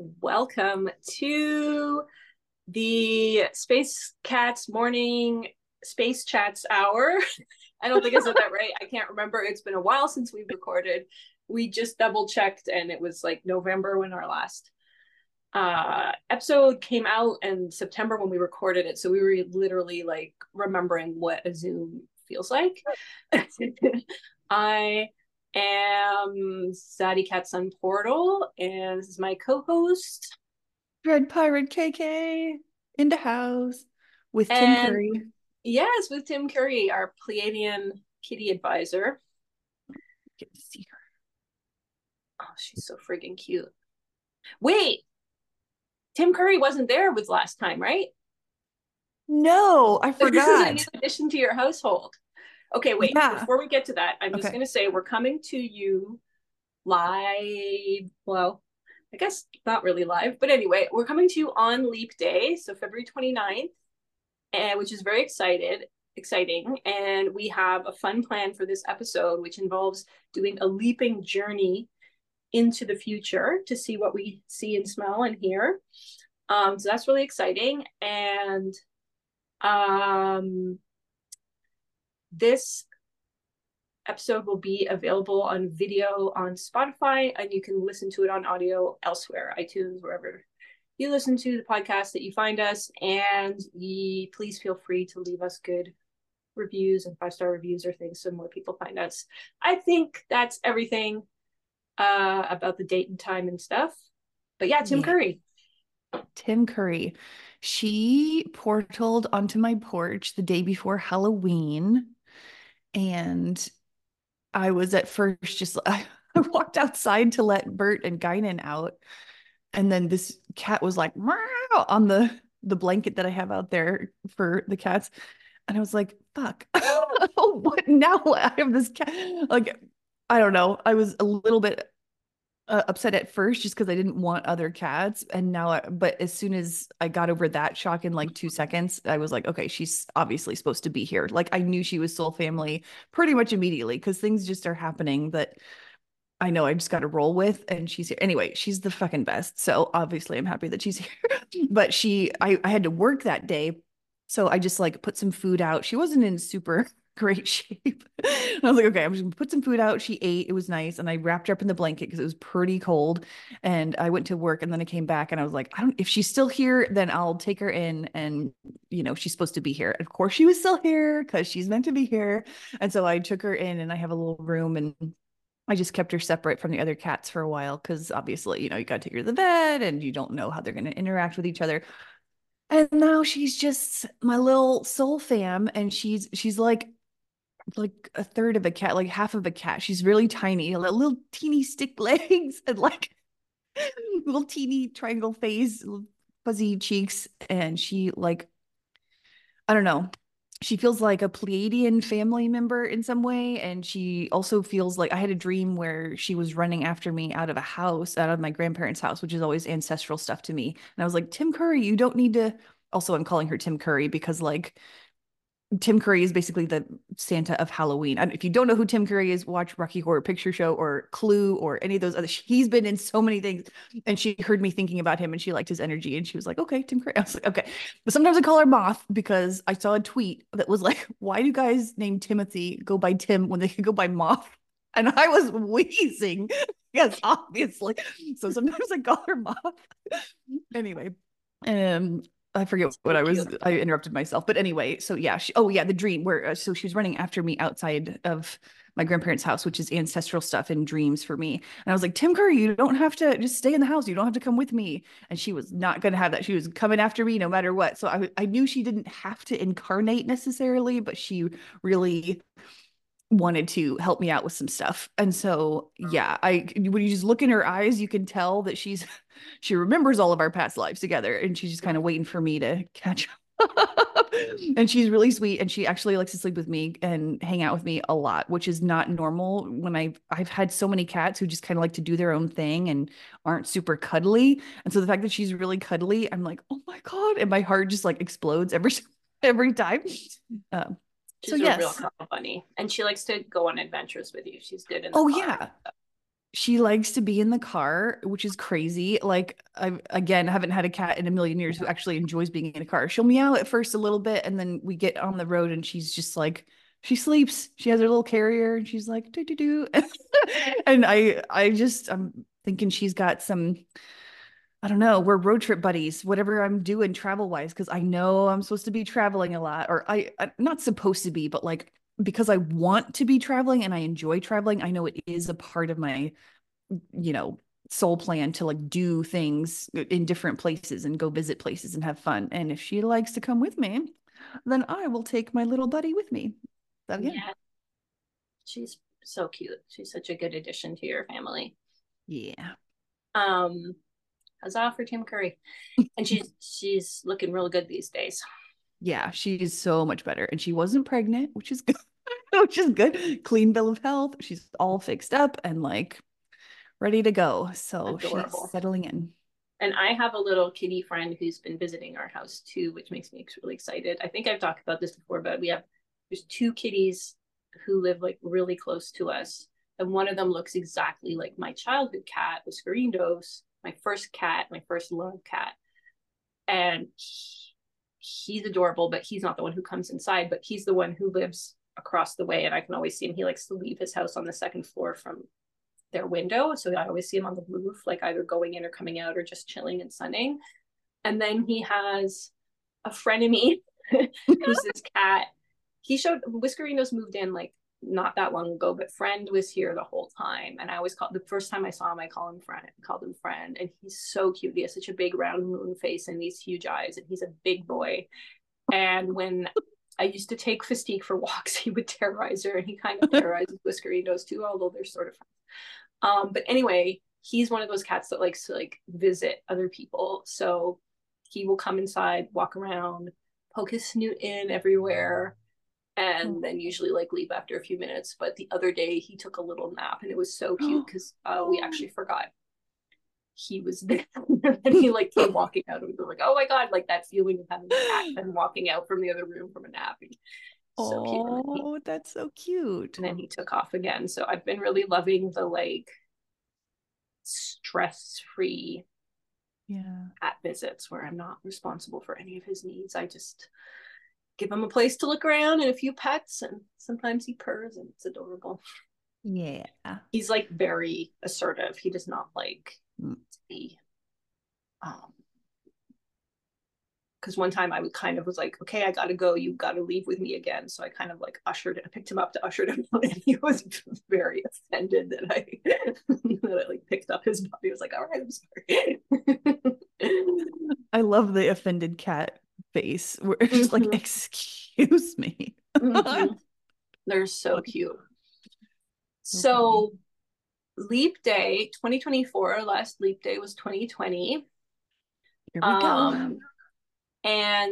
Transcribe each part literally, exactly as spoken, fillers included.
welcome to the Space Cats Morning Space Chats Hour. I don't think I said that right. I can't remember. It's been a while since we've recorded. We just double checked and it was like November when our last uh episode came out and September when we recorded it. So we were literally like remembering what a Zoom feels like. I am Zaddy Cat Sun Portal, and this is my co-host. Red Pirate K K in the house with Tim And Curry. yes, with Tim Curry, our Pleiadian kitty advisor. Get to see her. Oh, she's so freaking cute. Wait, Tim Curry wasn't there with last time, right? No, I This is a new forgot. addition to your household. Okay, wait, Yeah. before we get to that, I'm just Okay. going to say we're coming to you live. Well, I guess not really live, but anyway, we're coming to you on Leap Day, so February twenty-ninth, and which is very excited, exciting. And we have a fun plan for this episode, which involves doing a leaping journey into the future to see what we see and smell and hear. Um, so that's really exciting. And um, this episode will be available on video on Spotify, and you can listen to it on audio elsewhere, iTunes, wherever you listen to the podcast that you find us. And ye, please feel free to leave us good reviews and five star reviews or things so more people find us. I think that's everything uh, about the date and time and stuff. But yeah, Tim Yeah. Curry. Tim Curry. She portaled onto my porch the day before Halloween. And I was at first just, I walked outside to let Bert and Guinan out. And then this cat was like, meow, on the, the blanket that I have out there for the cats. And I was like, fuck, what now? I have this cat. Like, I don't know. I was a little bit uh, upset at first just because I didn't want other cats. And now, I, but as soon as I got over that shock in like two seconds, I was like, okay, she's obviously supposed to be here. Like, I knew she was soul family pretty much immediately because things just are happening that I know I just got to roll with. And she's here. Anyway, she's the fucking best. So obviously, I'm happy that she's here. But she, I, I had to work that day. So I just like put some food out. She wasn't in super great shape. I was like, okay, I'm just gonna put some food out. She ate. It was nice. And I wrapped her up in the blanket because it was pretty cold. And I went to work and then I came back and I was like, I don't, if she's still here, then I'll take her in. And, you know, she's supposed to be here. Of course, she was still here because she's meant to be here. And so I took her in and I have a little room and I just kept her separate from the other cats for a while because obviously, you know, you got to take her to the vet and you don't know how they're going to interact with each other. And now she's just my little soul fam, and she's she's like like a third of a cat, like half of a cat. She's really tiny, little, little teeny stick legs and like little teeny triangle face, fuzzy cheeks, and she like I don't know. She feels like a Pleiadian family member in some way. And she also feels like I had a dream where she was running after me out of a house, out of my grandparents' house, which is always ancestral stuff to me. And I was like, Tim Curry, you don't need to. Also, I'm calling her Tim Curry because, like, Tim Curry is basically the Santa of Halloween. And if you don't know who Tim Curry is, watch Rocky Horror Picture Show or Clue or any of those other. He's been in so many things, and she heard me thinking about him, and she liked his energy, and she was like, "Okay, Tim Curry." I was like, "Okay," but sometimes I call her Moth because I saw a tweet that was like, "Why do guys named Timothy go by Tim when they can go by Moth?" And I was wheezing. Yes, obviously. So sometimes I call her Moth. Anyway, um, I forget what So I cute. was. I interrupted myself, but anyway. So yeah. She, oh yeah, the dream where uh, so she was running after me outside of my grandparents' house, which is ancestral stuff and dreams for me. And I was like, Tim Curry, you don't have to just stay in the house. You don't have to come with me. And she was not going to have that. She was coming after me no matter what. So I I knew she didn't have to incarnate necessarily, but she really wanted to help me out with some stuff. And so, yeah, I when you just look in her eyes, you can tell that she's she remembers all of our past lives together and she's just kind of waiting for me to catch up. And she's really sweet and she actually likes to sleep with me and hang out with me a lot, which is not normal when I've I've had so many cats who just kind of like to do their own thing and aren't super cuddly. And so the fact that she's really cuddly, I'm like, "Oh my God." And my heart just like explodes every every time. Um, so She's a real yes. cuddle bunny, and she likes to go on adventures with you. She's good in the Oh car. yeah. she likes to be in the car, which is crazy. Like I again haven't had a cat in a million years who actually enjoys being in a car. She'll meow at first a little bit, and then we get on the road, and she's just like she sleeps. She has her little carrier, and she's like do do do. And I I just I'm thinking she's got some. I don't know. We're road trip buddies, whatever I'm doing travel wise, because I know I'm supposed to be traveling a lot, or I I'm not supposed to be, but like because I want to be traveling and I enjoy traveling, I know it is a part of my you know, soul plan to like do things in different places and go visit places and have fun. And if she likes to come with me, then I will take my little buddy with me. That again. Yeah, she's so cute. She's such a good addition to your family. Yeah. Um, huzzah for Tim Curry. And she's she's looking real good these days. Yeah, she's so much better. And she wasn't pregnant, which is good. Which is good. Clean bill of health. She's all fixed up and like ready to go. So she's Adorable. settling in. And I have a little kitty friend who's been visiting our house too, which makes me really excited. I think I've talked about this before, but we have there's two kitties who live like really close to us. And one of them looks exactly like my childhood cat, Whiskerindos, my first cat, my first love cat. And he, he's adorable, but he's not the one who comes inside, but he's the one who lives across the way. And I can always see him. He likes to leave his house on the second floor from their window. So I always see him on the roof, like either going in or coming out or just chilling and sunning. And then he has a frenemy who's this cat. He showed Whiskerinos moved in like not that long ago, but Friend was here the whole time. And I always called the first time I saw him, I call him friend, called him Friend. And he's so cute. He has such a big round moon face and these huge eyes, and he's a big boy. And when I used to take Fistique for walks, he would terrorize her, and he kind of terrorizes Whiskerinos too, although they're sort of friends. Um, but anyway, he's one of those cats that likes to like visit other people. So he will come inside, walk around, poke his snoot in everywhere, and then usually like leave after a few minutes. But the other day he took a little nap, and it was so cute because uh, we actually forgot he was there. And he like came walking out, and we were like, oh my god, like that feeling of having a cat and walking out from the other room from a nap. So cute. Oh, that's so cute. And then he took off again. So I've been really loving the like stress-free Yeah. cat visits where I'm not responsible for any of his needs. I just give him a place to look around and a few pets, and sometimes he purrs, and it's adorable. Yeah. He's like very assertive. He does not like mm. to be um because one time I would kind of was like, okay, I gotta go, you gotta leave with me again. So I kind of like ushered, I picked him up to usher him out, and he was very offended that I that I like picked up his body. I was like, all right, I'm sorry. I love the offended cat face. We're just mm-hmm. like, excuse me. Mm-hmm. They're so cute. So Leap Day twenty twenty-four, last Leap Day was twenty twenty. Here we um, go. And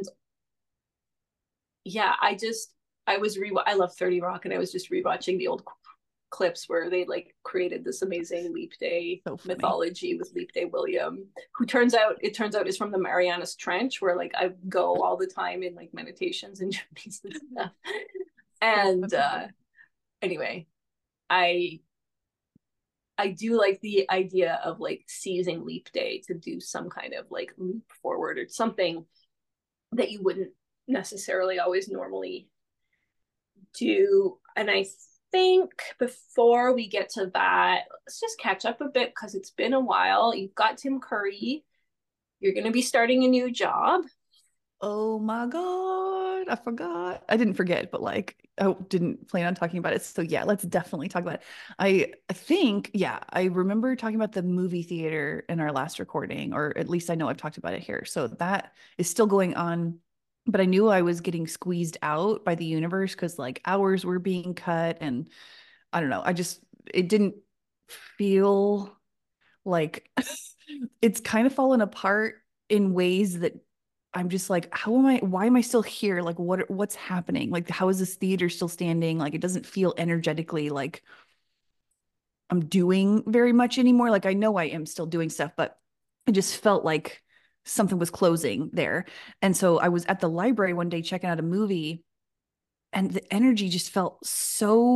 yeah, I just, I was re I love thirty Rock, and I was just rewatching the old clips where they like created this amazing Leap Day so mythology with Leap Day William, who turns out, it turns out is from the Marianas Trench, where like I go all the time in like meditations and journeys and stuff. And uh, anyway, I I do like the idea of like seizing Leap Day to do some kind of like leap forward or something that you wouldn't necessarily always normally do. And I think before we get to that, let's just catch up a bit because it's been a while. You've got Tim Curry. You're going to be starting a new job. Oh my God, I forgot. I didn't forget, but like, I didn't plan on talking about it. So yeah, let's definitely talk about it. I, I think, yeah, I remember talking about the movie theater in our last recording, or at least I know I've talked about it here. So that is still going on, but I knew I was getting squeezed out by the universe because like hours were being cut, and I don't know, I just, it didn't feel like it's kind of fallen apart in ways that I'm just like, how am I, why am I still here? Like, what, what's happening? Like, how is this theater still standing? Like, it doesn't feel energetically like I'm doing very much anymore. Like, I know I am still doing stuff, but it just felt like something was closing there. And so I was at the library one day checking out a movie, and the energy just felt so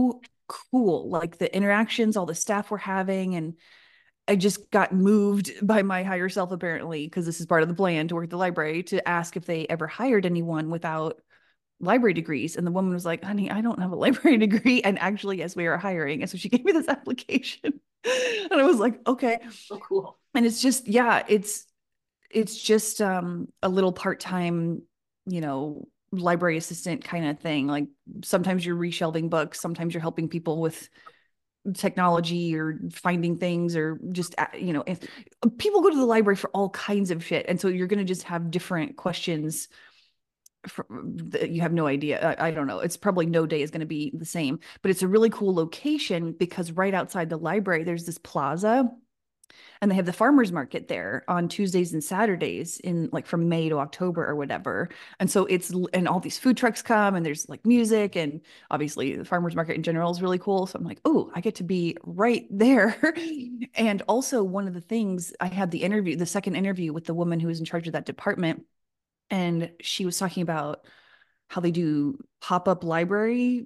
cool. Like the interactions all the staff were having, and I just got moved by my higher self, apparently, because this is part of the plan to work at the library, to ask if they ever hired anyone without library degrees. And the woman was like, honey, I don't have a library degree. And actually, yes, we are hiring. And so she gave me this application. And I was like, okay. Oh, cool. And it's just, yeah, it's it's just um a little part-time, you know, library assistant kind of thing. Like sometimes you're reshelving books, sometimes you're helping people with technology or finding things, or just uh, you know, if people go to the library for all kinds of shit, and so you're going to just have different questions for, that you have no idea. I, I don't know, it's probably no day is going to be the same, but it's a really cool location because right outside the library there's this plaza, and they have the farmers market there on Tuesdays and Saturdays in like from May to October or whatever. And so it's, and all these food trucks come, and there's like music, and obviously the farmers market in general is really cool. So I'm like, oh, I get to be right there. And also one of the things, I had the interview, the second interview with the woman who was in charge of that department, and she was talking about how they do pop-up library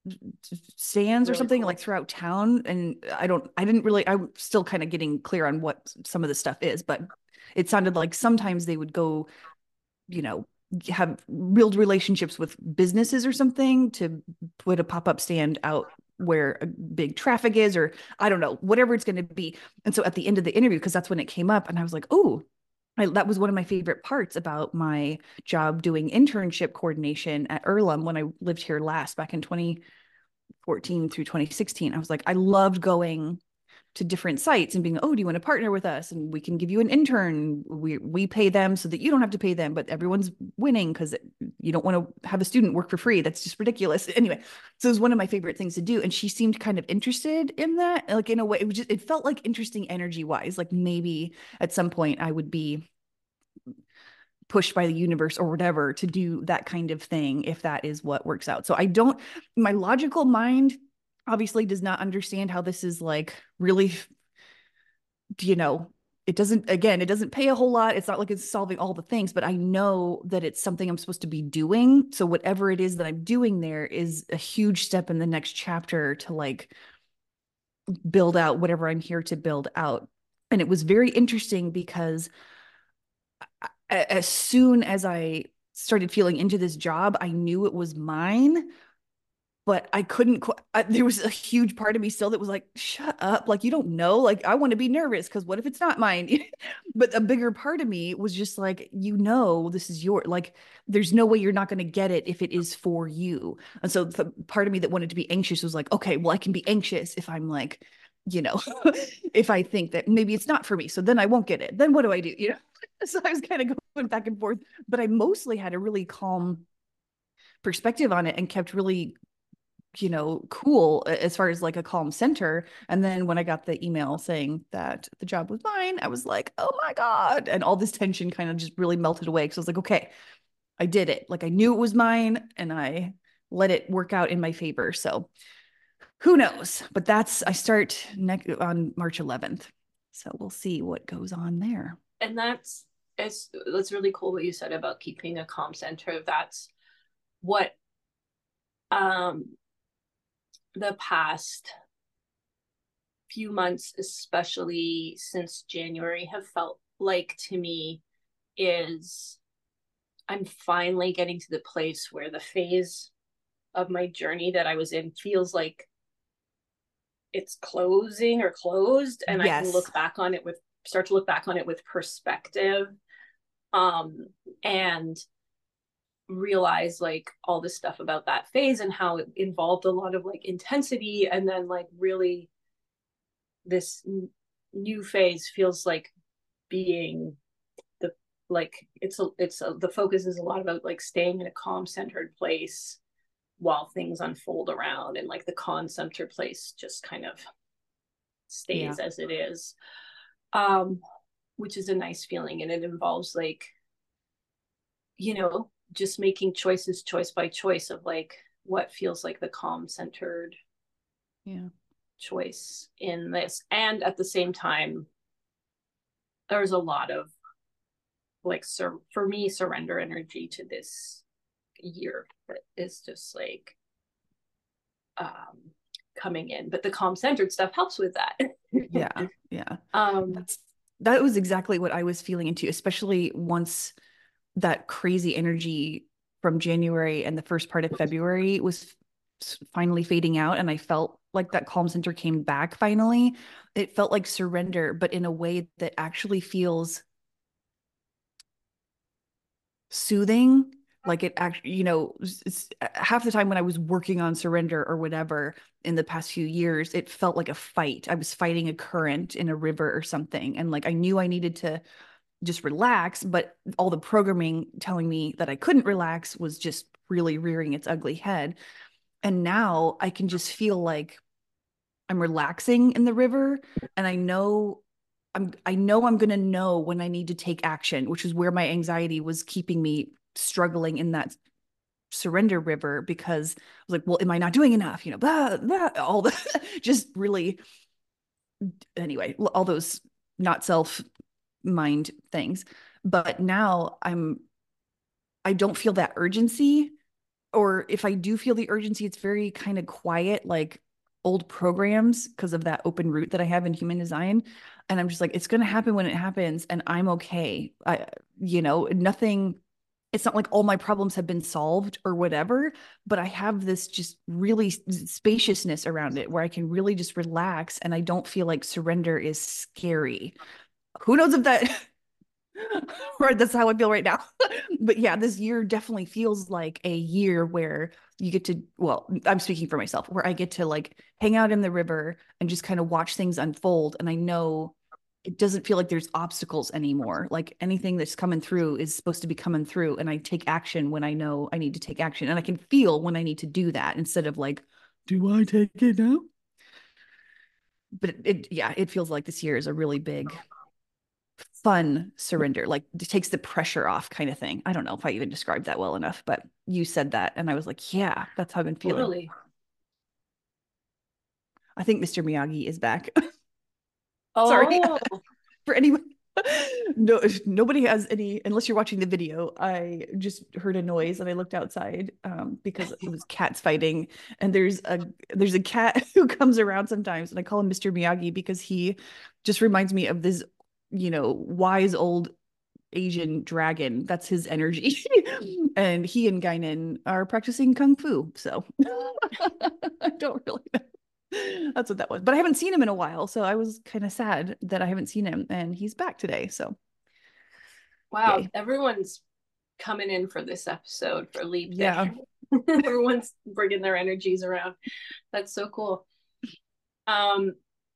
stands or Really something cool. like throughout town. And I don't, I didn't really, I'm still kind of getting clear on what some of the stuff is, but it sounded like sometimes they would go, you know, have build relationships with businesses or something to put a pop-up stand out where a big traffic is, or I don't know, whatever it's going to be. And so at the end of the interview, because that's when it came up, and I was like, oh, I, that was one of my favorite parts about my job doing internship coordination at Earlham when I lived here last back in twenty fourteen through twenty sixteen. I was like, I loved going to different sites and being, oh, do you want to partner with us? And we can give you an intern. We we pay them so that you don't have to pay them, but everyone's winning because you don't want to have a student work for free. That's just ridiculous. Anyway, so it was one of my favorite things to do. And she seemed kind of interested in that. Like in a way, it was just, it felt like interesting energy wise. Like maybe at some point I would be pushed by the universe or whatever to do that kind of thing if that is what works out. So I don't, my logical mind obviously does not understand how this is like really, you know, it doesn't, again, it doesn't pay a whole lot. It's not like it's solving all the things, but I know that it's something I'm supposed to be doing. So whatever it is that I'm doing there is a huge step in the next chapter to like build out whatever I'm here to build out. And it was very interesting because as soon as I started feeling into this job, I knew it was mine, but I couldn't. I, there was a huge part of me still that was like, "Shut up! Like you don't know. Like I want to be nervous because what if it's not mine?" But a bigger part of me was just like, "You know, this is your like. There's no way you're not going to get it if it is for you." And so the part of me that wanted to be anxious was like, "Okay, well, I can be anxious if I'm like." You know, if I think that maybe it's not for me, so then I won't get it. Then what do I do? You know, so I was kind of going back and forth, but I mostly had a really calm perspective on it and kept really, you know, cool as far as like a calm center. And then when I got the email saying that the job was mine, I was like, oh my God. And all this tension kind of just really melted away. Cause I was like, okay, I did it. Like I knew it was mine and I let it work out in my favor. So who knows? But that's, I start next on March eleventh. So we'll see what goes on there. And that's, it's, that's really cool what you said about keeping a calm center. That's what um, the past few months, especially since January, have felt like to me is I'm finally getting to the place where the phase of my journey that I was in feels like it's closing or closed, and yes. I can look back on it with start to look back on it with perspective, um, and realize like all this stuff about that phase and how it involved a lot of like intensity, and then like really this n- new phase feels like being the like it's a, it's a, the focus is a lot about like staying in a calm centered place while things unfold around, and like the con center place just kind of stays yeah. as it is, um which is a nice feeling. And it involves like, you know, just making choices choice by choice of like what feels like the calm centered yeah choice in this. And at the same time there's a lot of like sur- for me surrender energy to this year that is just like um coming in, but the calm centered stuff helps with that. Yeah, yeah. um That's that was exactly what I was feeling into, especially once that crazy energy from January and the first part of February was finally fading out, and I felt like that calm center came back finally. It felt like surrender, but in a way that actually feels soothing. Like it actually, you know, it's half the time when I was working on surrender or whatever in the past few years, it felt like a fight. I was fighting a current in a river or something. And like I knew I needed to just relax, but all the programming telling me that I couldn't relax was just really rearing its ugly head. And now I can just feel like I'm relaxing in the river, and I know I'm I know I'm going to know when I need to take action, which is where my anxiety was keeping me struggling in that surrender river, because I was like, well, am I not doing enough? You know, blah, blah, all the just really, anyway, all those not self mind things. But now I'm I don't feel that urgency, or if I do feel the urgency, it's very kind of quiet, like old programs, because of that open root that I have in human design. And I'm just like, it's going to happen when it happens, and I'm okay. I, you know, nothing, it's not like all my problems have been solved or whatever, but I have this just really spaciousness around it where I can really just relax, and I don't feel like surrender is scary. Who knows if that right, that's how I feel right now. But yeah, this year definitely feels like a year where you get to, well, I'm speaking for myself, where I get to like hang out in the river and just kind of watch things unfold. And I know it doesn't feel like there's obstacles anymore. Like anything that's coming through is supposed to be coming through. And I take action when I know I need to take action. And I can feel when I need to do that, instead of like, do I take it now? But it, it yeah, it feels like this year is a really big fun surrender, like it takes the pressure off kind of thing. I don't know if I even described that well enough, but you said that and I was like, yeah, that's how I've been feeling. Totally. I think Mister Miyagi is back. Sorry. Oh, For anyone, no, nobody has any, unless you're watching the video. I just heard a noise and I looked outside, um, because it was cats fighting. And there's a there's a cat who comes around sometimes, and I call him Mister Miyagi because he just reminds me of this, you know, wise old Asian dragon. That's his energy. And he and Guinan are practicing kung fu. So I don't really know. That's what that was. But I haven't seen him in a while. So I was kind of sad that I haven't seen him. And he's back today. So wow. yay. Everyone's coming in for this episode for Leap Day. Yeah. Everyone's bringing their energies around. That's so cool. Um,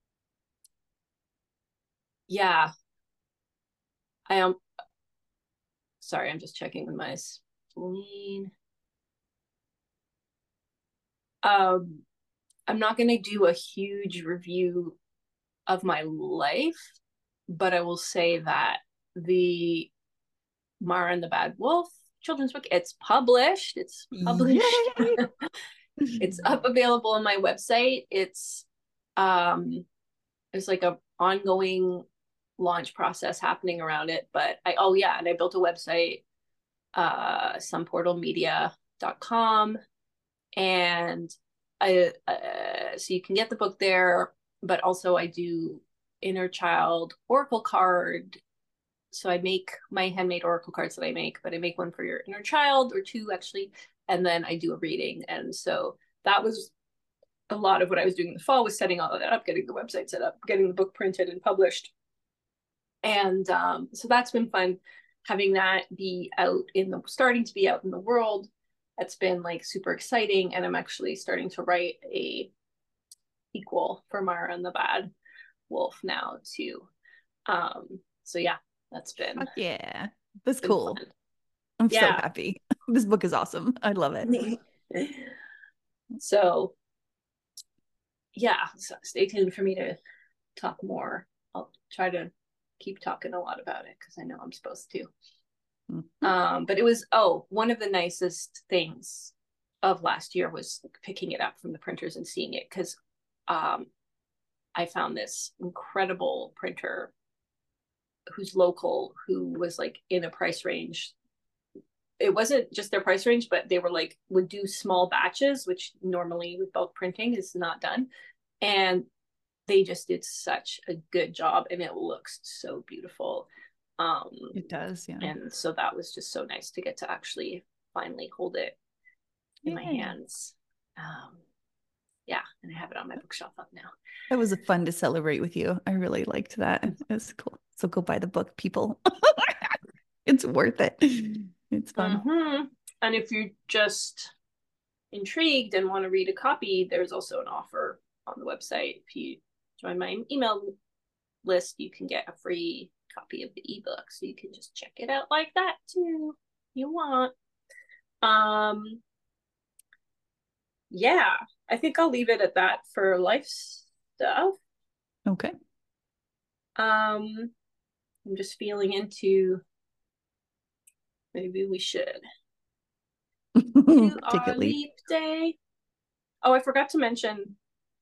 yeah. I am. Sorry, I'm just checking with my spleen. Um, I'm not going to do a huge review of my life, but I will say that the Mara and the Bad Wolf children's book, it's published. It's published. It's up, available on my website. It's um there's like a ongoing launch process happening around it. But I oh yeah, and I built a website, uh sunportal media dot com, and I uh, so you can get the book there, but also I do inner child oracle card. So I make my handmade oracle cards that I make, but I make one for your inner child, or two actually, and then I do a reading. And so that was a lot of what I was doing in the fall, was setting all of that up, getting the website set up, getting the book printed and published. And um, so that's been fun, having that be out in the starting to be out in the world. That's been like super exciting. And I'm actually starting to write a sequel for Mara and the Bad Wolf now too. Um, so yeah, that's been Fuck yeah. That's been cool. fun. I'm so Yeah. happy. This book is awesome. I love it. So yeah, so stay tuned for me to talk more. I'll try to keep talking a lot about it because I know I'm supposed to. Mm-hmm. Um, but it was, oh, one of the nicest things of last year was picking it up from the printers and seeing it, because um, I found this incredible printer who's local, who was like in a price range it wasn't just their price range, but they were like would do small batches, which normally with bulk printing is not done. And they just did such a good job, and it looks so beautiful. Um, it does, yeah. And so that was just so nice to get to actually finally hold it in Yay. my hands. Um, yeah, and I have it on my bookshelf up now. That was fun to celebrate with you. I really liked that. It was cool. So go buy the book, people. It's worth it. It's fun. Mm-hmm. And if you're just intrigued and want to read a copy, there's also an offer on the website. If you join my email list, you can get a free copy of the ebook, so you can just check it out like that too if you want. Um yeah, I think I'll leave it at that for life stuff. Okay. um I'm just feeling into maybe we should do Take our a leap. leap day. Oh, I forgot to mention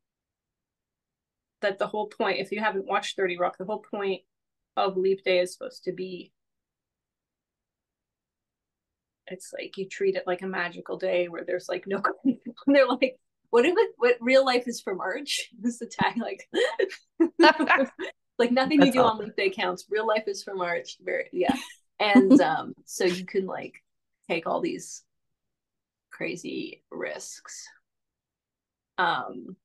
that the whole point, if you haven't watched thirty Rock, the whole point of leap day is supposed to be, it's like you treat it like a magical day where there's like no they're like, what if it what real life is for March? This is the tag, like like nothing That's you do all. on leap day counts. Real life is for March. Very yeah. And um so you can like take all these crazy risks. Um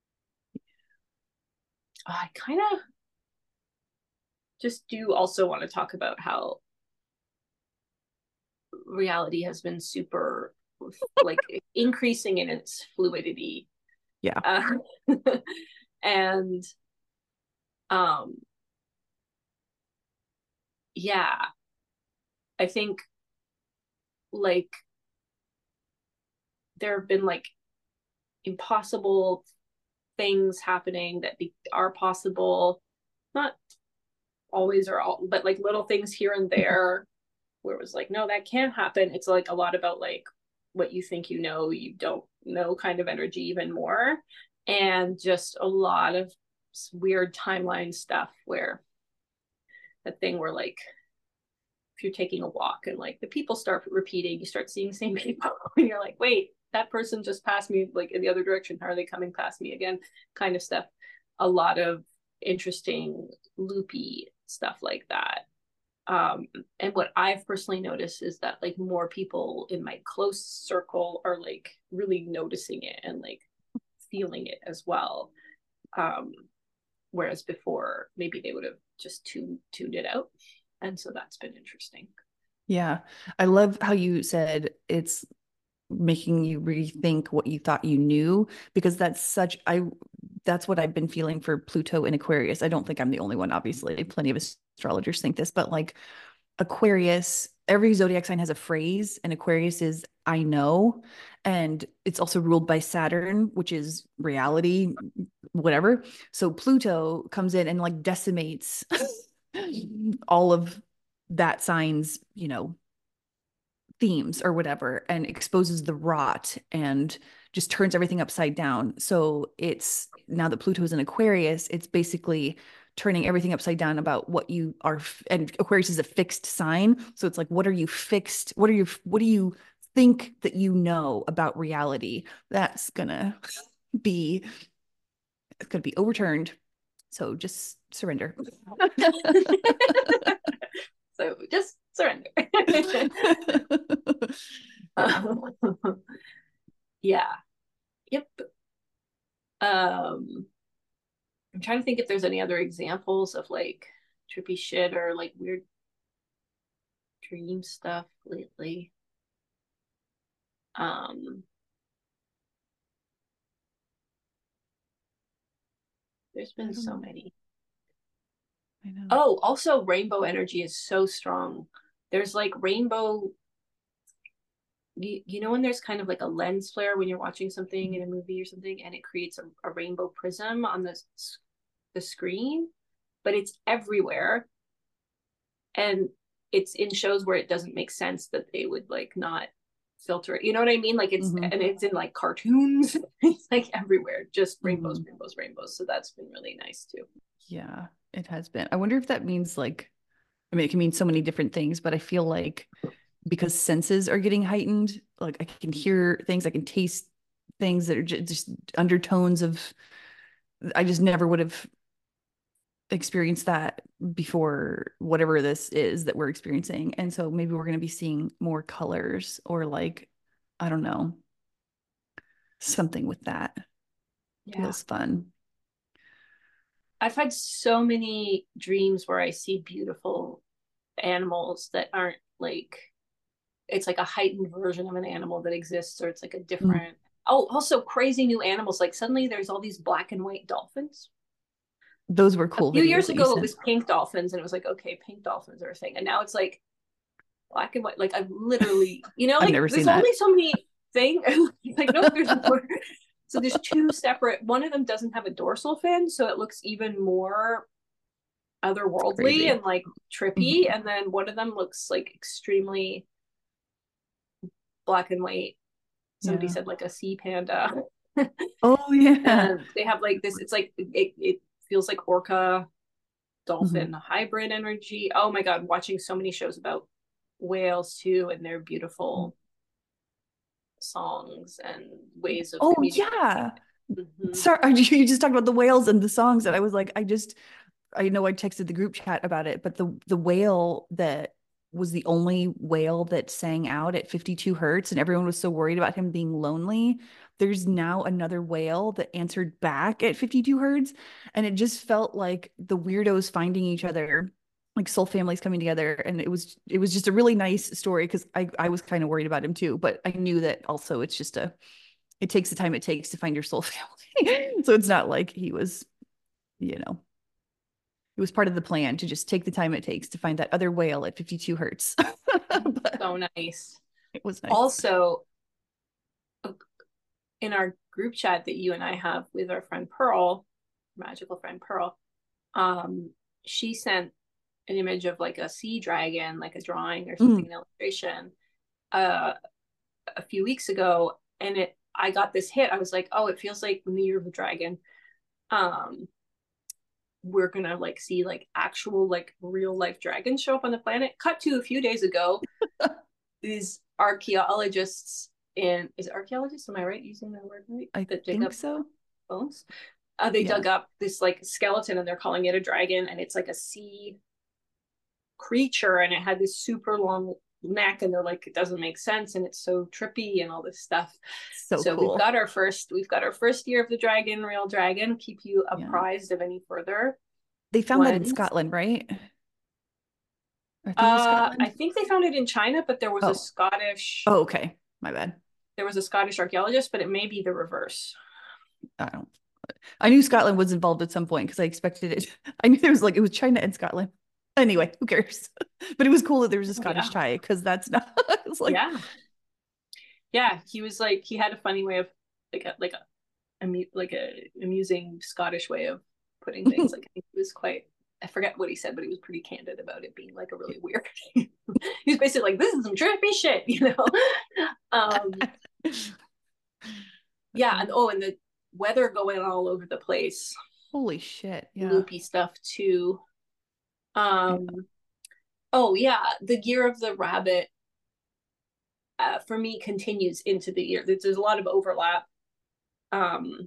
I kind of just do also want to talk about how reality has been super like increasing in its fluidity. Yeah. Uh, and um yeah, I think like there have been like impossible things happening that be, are possible, not always or all, but like little things here and there where it was like, no, that can't happen. It's like a lot about like what you think you know, you don't know kind of energy even more. And just a lot of weird timeline stuff where that thing where like if you're taking a walk and like the people start repeating, you start seeing the same people and you're like, wait, that person just passed me like in the other direction. How are they coming past me again? Kind of stuff. A lot of interesting loopy stuff like that. Um, and what I've personally noticed is that like more people in my close circle are like really noticing it and like feeling it as well. Um, whereas before maybe they would have just tuned tuned it out. And so that's been interesting. Yeah. I love how you said it's making you rethink what you thought you knew, because that's such, I, that's what I've been feeling for Pluto in Aquarius. I don't think I'm the only one, obviously. Plenty of astrologers think this, but like Aquarius, every zodiac sign has a phrase, and Aquarius is I know. And it's also ruled by Saturn, which is reality, whatever. So Pluto comes in and like decimates all of that sign's, you know, themes or whatever, and exposes the rot and just turns everything upside down. So it's now that Pluto is in Aquarius, it's basically turning everything upside down about what you are. And Aquarius is a fixed sign. So it's like, what are you fixed? What are you, what do you think that you know about reality? That's gonna be, it's gonna be overturned. So just surrender. So just surrender. Yeah. Yeah. Yep. Um, I'm trying to think if there's any other examples of like trippy shit or like weird dream stuff lately. Um, there's been so know. many. I know. Oh, also rainbow energy is so strong. There's like rainbow. You, you know when there's kind of like a lens flare when you're watching something in a movie or something, and it creates a, a rainbow prism on the the screen, but it's everywhere, and it's in shows where it doesn't make sense that they would like not filter it. You know what I mean? Like it's mm-hmm. and it's in like cartoons. It's like everywhere, just rainbows, mm-hmm. rainbows, rainbows. So that's been really nice too. Yeah, it has been. I wonder if that means like, I mean, it can mean so many different things, but I feel like because senses are getting heightened. Like I can hear things, I can taste things that are just, just undertones of, I just never would have experienced that before whatever this is that we're experiencing. And so maybe we're going to be seeing more colors or like, I don't know, something with that. Yeah. Feels fun. I've had so many dreams where I see beautiful animals that aren't like, it's like a heightened version of an animal that exists, or it's like a Mm. different, oh, also crazy new animals. Like suddenly there's all these black and white dolphins. Those were A cool few videos years that you ago, it sent. was pink dolphins, and it was like, okay, pink dolphins are a thing. And now it's like black and white. Like I've literally, you know, I've like never there's seen that. only so many things. Like, nope, there's more. So there's two separate, one of them doesn't have a dorsal fin, so it looks even more otherworldly Crazy. and like Mhm. trippy. And then one of them looks like extremely black and white. Somebody Yeah. said like a sea panda. Oh yeah. And they have like this, it's like it, it feels like orca Mhm. dolphin hybrid energy. Oh my god, watching so many shows about whales too and their beautiful songs and ways of Oh communicating. yeah. Mm-hmm. Sorry, you just talked about the whales and the songs, and I was like, I just, I know I texted the group chat about it, but the the whale that was the only whale that sang out at fifty-two hertz, and everyone was so worried about him being lonely. There's now another whale that answered back at fifty-two hertz, and it just felt like the weirdos finding each other, like soul families coming together, and it was it was just a really nice story because I I was kind of worried about him too, but I knew that also it's just a it takes the time it takes to find your soul family. So it's not like he was, you know, it was part of the plan to just take the time it takes to find that other whale at fifty-two hertz. But So nice. it was nice. Also, in our group chat that you and I have with our friend Pearl, magical friend Pearl, um, she sent an image of like a sea dragon, like a drawing or something, Mm. an illustration, uh, a few weeks ago, and it I got this hit. I was like, oh, it feels like the year of the dragon. Um, we're gonna like see like actual like real life dragons show up on the planet. Cut to a few days ago, these archaeologists in is it archaeologists? Am I right using that word right? I That dig think up so. bones. Uh, they Yeah. dug up this like skeleton and they're calling it a dragon, and it's like a sea creature, and it had this super long neck, and they're like, it doesn't make sense, and it's so trippy and all this stuff. So So we've cool. got our first we've got our first year of the dragon, real dragon. Keep you Yeah. apprised of any further They found that in ones. Scotland, right? I think it was uh I Scotland. think they found it in China, but there was a Oh. Scottish Oh, okay. My bad. there was a Scottish archaeologist, but it may be the reverse. I don't. I knew Scotland was involved at some point because I expected it. I knew there was like it was China and Scotland. Anyway, who cares? But it was cool that there was a Oh, Scottish yeah. tie because that's not. It's like Yeah. Yeah, he was like he had a funny way of like a like a like a amusing Scottish way of putting things. Like I think he was quite I forget what he said, but he was pretty candid about it being like a really weird. He was basically like, "This is some trippy shit," you know. Um, yeah, and oh, and the weather going all over the place, holy shit. Yeah. loopy stuff too. Yeah. Um, oh yeah, the year of the rabbit uh, for me continues into the year. There's, there's a lot of overlap. Um,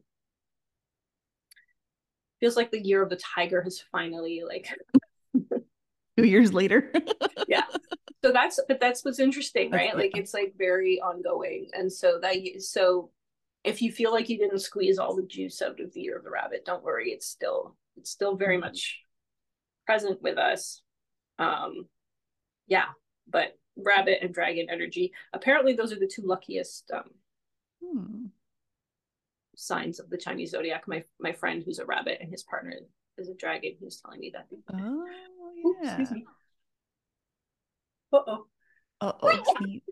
feels like the year of the tiger has finally like Two years later. yeah. So that's but that's what's interesting, That's right? yeah. Like it's like very ongoing, and so that so if you feel like you didn't squeeze all the juice out of the year of the rabbit, don't worry, it's still it's still very Mhm. much present with us. Um, yeah, but rabbit and dragon energy. Apparently, those are the two luckiest um, Hmm. signs of the Chinese zodiac. My my friend who's a rabbit and his partner is a dragon. He was telling me that. Oh Oops, excuse yeah. me. Uh oh. Uh-oh, sneeze.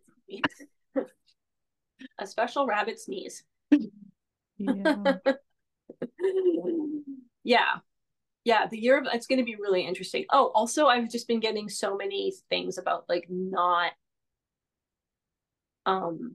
A special rabbit sneeze. Yeah. Yeah. Yeah, the year of it's going to be really interesting. Oh, also I've just been getting so many things about like not um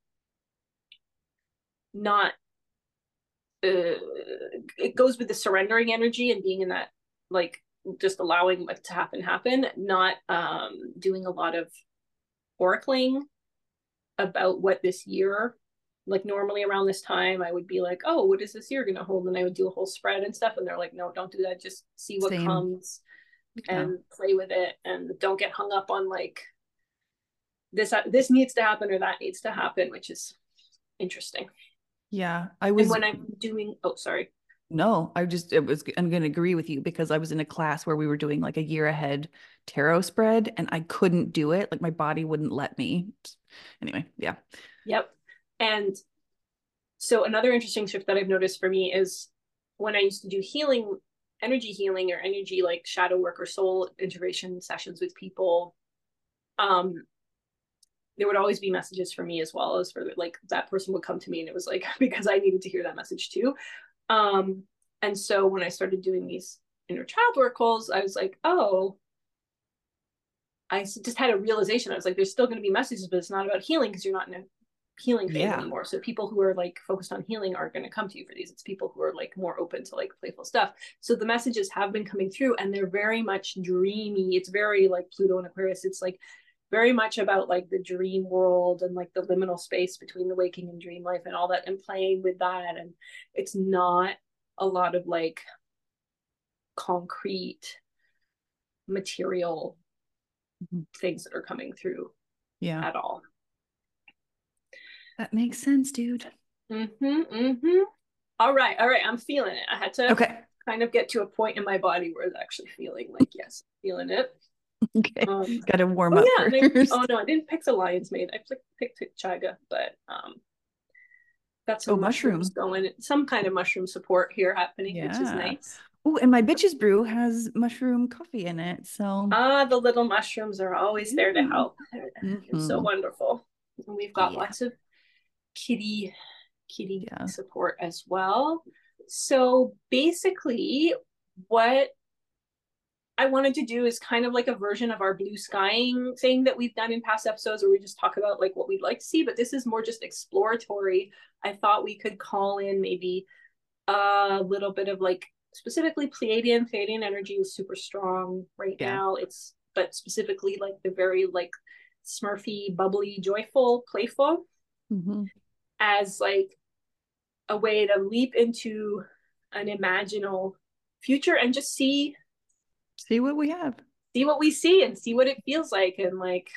not uh, it goes with the surrendering energy and being in that like just allowing what to happen happen, not um doing a lot of oracling about what this year, like normally around this time, I would be like, oh, what is this year going to hold? And I would do a whole spread and stuff. And they're like, no, don't do that. Just see what Same. comes and Yeah. play with it. And don't get hung up on like, this, this needs to happen or that needs to happen, which is interesting. Yeah. I And was, when I'm doing, oh, sorry. no, I just, it was, I'm going to agree with you because I was in a class where we were doing like a year ahead tarot spread and I couldn't do it. Like my body wouldn't let me. Anyway. Yeah. Yep. And so another interesting shift that I've noticed for me is when I used to do healing, energy healing or energy like shadow work or soul integration sessions with people, um, there would always be messages for me as well as for like that person would come to me and it was like because I needed to hear that message too. Um, and so when I started doing these inner child work calls, I was like, oh, I just had a realization. I was like, there's still going to be messages, but it's not about healing because you're not in a healing phase Yeah. anymore. So people who are like focused on healing aren't going to come to you for these. It's people who are like more open to like playful stuff. So the messages have been coming through and they're very much dreamy. It's very like Pluto and Aquarius. It's like very much about like the dream world and like the liminal space between the waking and dream life and all that and playing with that. And it's not a lot of like concrete material mm-hmm. things that are coming through yeah. at all. That makes sense, dude. Mm-hmm, mm-hmm. All right, all right. I'm feeling it. I had to okay. kind of get to a point in my body where it's actually feeling like, yes, feeling it. Okay. Um, Got to warm oh, up yeah, first. I, oh, no, I didn't pick the lion's mane. I picked, picked Chaga, but um, got some oh, mushrooms mushroom. going. Some kind of mushroom support here happening, yeah. which is nice. Oh, and my bitches brew has mushroom coffee in it. So ah, the little mushrooms are always there to help. They're, mm-hmm. they're so wonderful. And we've got yeah. lots of kitty kitty yeah. support as well. So basically, what I wanted to do is kind of like a version of our blue skying thing that we've done in past episodes where we just talk about like what we'd like to see, but this is more just exploratory. I thought we could call in maybe a little bit of like specifically Pleiadian. Pleiadian energy is super strong right yeah. now. It's but specifically like the very like Smurfy, bubbly, joyful, playful mm-hmm. as like a way to leap into an imaginal future and just see see what we have, see what we see and see what it feels like. And like,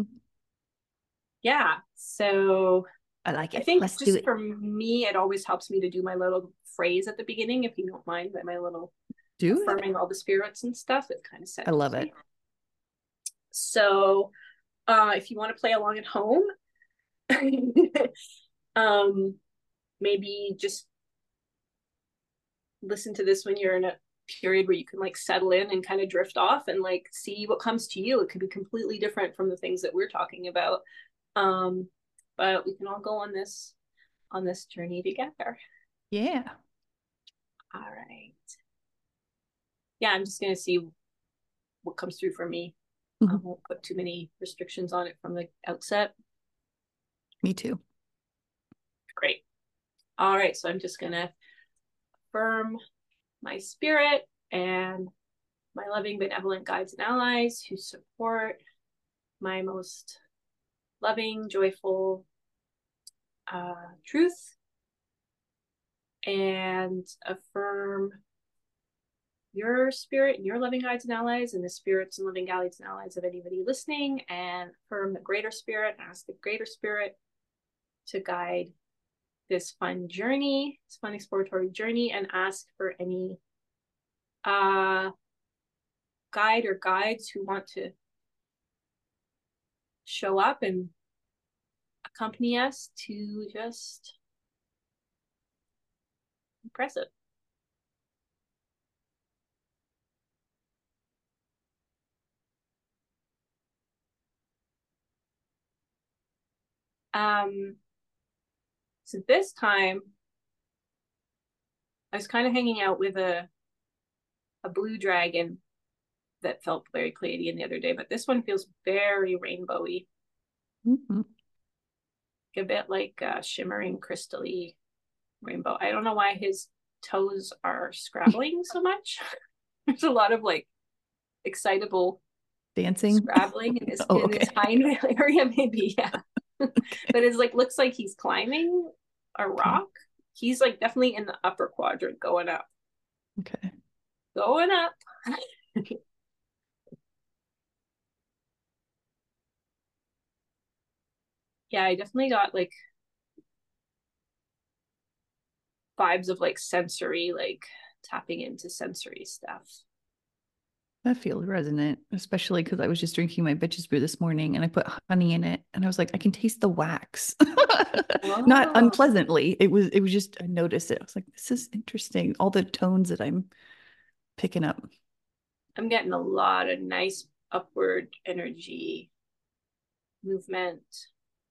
yeah. So I like it. I think Let's just do it. for me, it always helps me to do my little phrase at the beginning, if you don't mind, that my little do affirming it. all the spirits and stuff. It kind of sets I love it. So uh, if you want to play along at home, um, maybe just listen to this when you're in a period where you can like settle in and kind of drift off and like see what comes to you. It could be completely different from the things that we're talking about. Um, but we can all go on this on this journey together. Yeah. All right. Yeah, I'm just gonna see what comes through for me. Mm-hmm. I won't put too many restrictions on it from the outset. Me too. Great. All right, so I'm just gonna affirm my spirit and my loving, benevolent guides and allies who support my most loving, joyful uh, truth, and affirm your spirit and your loving guides and allies and the spirits and loving guides and allies of anybody listening, and affirm the greater spirit and ask the greater spirit to guide this fun journey, this fun exploratory journey, and ask for any uh, guide or guides who want to show up and accompany us to just impress it. Um, so this time, I was kind of hanging out with a a blue dragon that felt very Pleiadian the other day, but this one feels very rainbowy. Mm-hmm. A bit like a shimmering, crystally rainbow. I don't know why his toes are scrabbling so much. There's a lot of like excitable dancing. scrabbling in his Oh, in his okay. hind area, maybe, yeah. Okay. But it's like looks like he's climbing a Okay. rock. He's like definitely in the upper quadrant, going up, Okay. going up. Yeah, I definitely got like vibes of like sensory, like tapping into sensory stuff. That feels resonant, especially because I was just drinking my bitches brew this morning and I put honey in it and I was like, I can taste the wax. Not Whoa. unpleasantly. It was it was just I noticed it. I was like, this is interesting. All the tones that I'm picking up. I'm getting a lot of nice upward energy movement.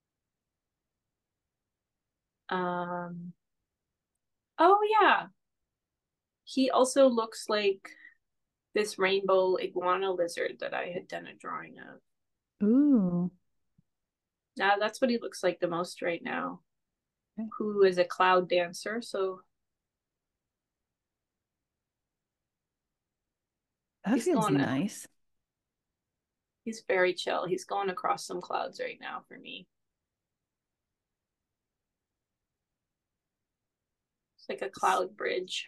Um, oh yeah. He also looks like this rainbow iguana lizard that I had done a drawing of. Ooh. Now that's what he looks like the most right now. Okay. Who is a cloud dancer, so That he's feels going to, nice. he's very chill. He's going across some clouds right now for me. It's like a cloud bridge.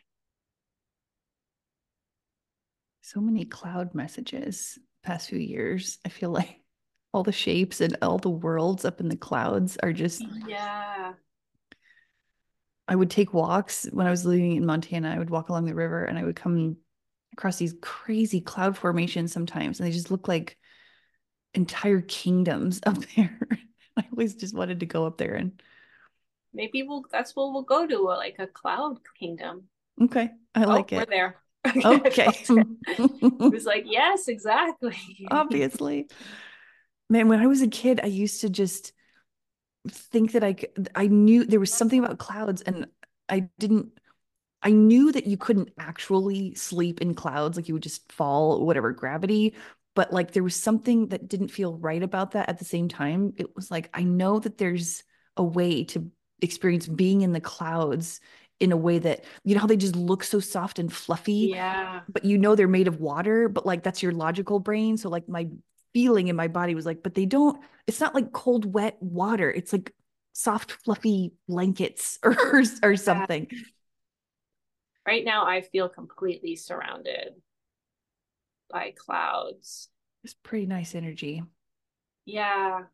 So many cloud messages past few years. I feel like all the shapes and all the worlds up in the clouds are just Yeah. I would take walks when I was living in Montana. I would walk along the river and I would come across these crazy cloud formations sometimes, and they just look like entire kingdoms up there. I always just wanted to go up there and Maybe we'll that's what we'll go to, a, like a cloud kingdom. okay, I Oh, like we're it. there. Okay. It was like, yes, exactly. Obviously. Man, when I was a kid, I used to just think that I could, I knew there was something about clouds and I didn't I knew that you couldn't actually sleep in clouds, like you would just fall, whatever, gravity. But like there was something that didn't feel right about that at the same time. It was like, I know that there's a way to experience being in the clouds in a way that, you know, how they just look so soft and fluffy, Yeah. but you know they're made of water, but like that's your logical brain. So like my feeling in my body was like, but they don't, it's not like cold, wet water. It's like soft, fluffy blankets or or Yeah. something. Right now, I feel completely surrounded by clouds. It's pretty nice energy. Yeah.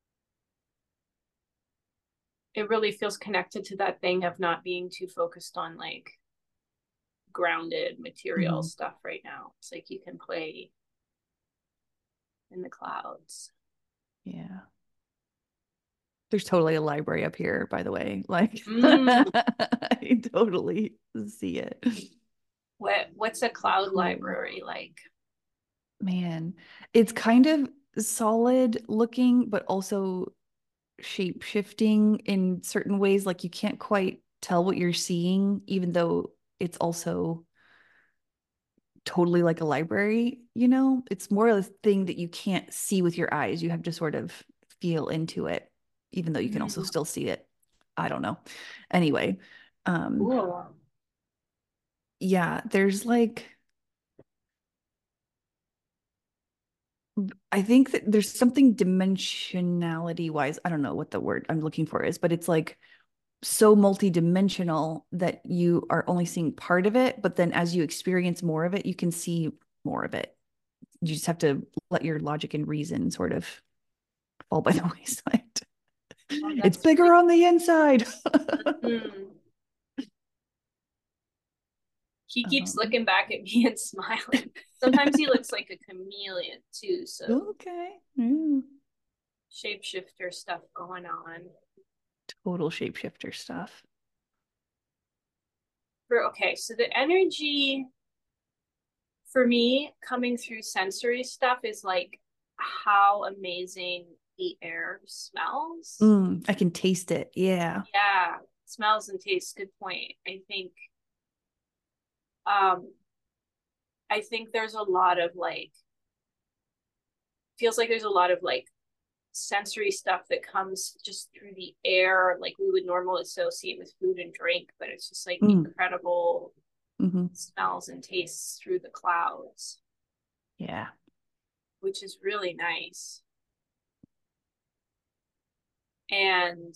It really feels connected to that thing of not being too focused on like grounded material Mhm. stuff right now. It's like you can play in the clouds. Yeah. There's totally a library up here, by the way. Like, Mm, I totally see it. what what's a cloud Cool. library like? Man, it's kind of solid looking, but also shape shifting in certain ways. Like, you can't quite tell what you're seeing, even though it's also totally like a library, you know? It's more of a thing that you can't see with your eyes. You have to sort of feel into it, even though you can also Mm, still see it. I don't know. Anyway, um, cool. yeah, there's like I think that there's something dimensionality wise. I don't know what the word I'm looking for is, but it's like so multidimensional that you are only seeing part of it, but then as you experience more of it, you can see more of it. You just have to let your logic and reason sort of fall by the wayside. Oh, It's that's bigger pretty. on the inside. Mm. He keeps um, looking back at me and smiling. Sometimes he looks like a chameleon too, so okay. Yeah. shapeshifter stuff going on. Total shapeshifter stuff. For okay, so the energy for me coming through sensory stuff is like how amazing the air smells. Mm, I can taste it. Yeah. Yeah, smells and tastes. Good point. I think um I think there's a lot of like feels like there's a lot of like sensory stuff that comes just through the air, like we would normally associate with food and drink, but it's just like Mm, incredible hmm smells and tastes through the clouds, Yeah. which which is really nice. And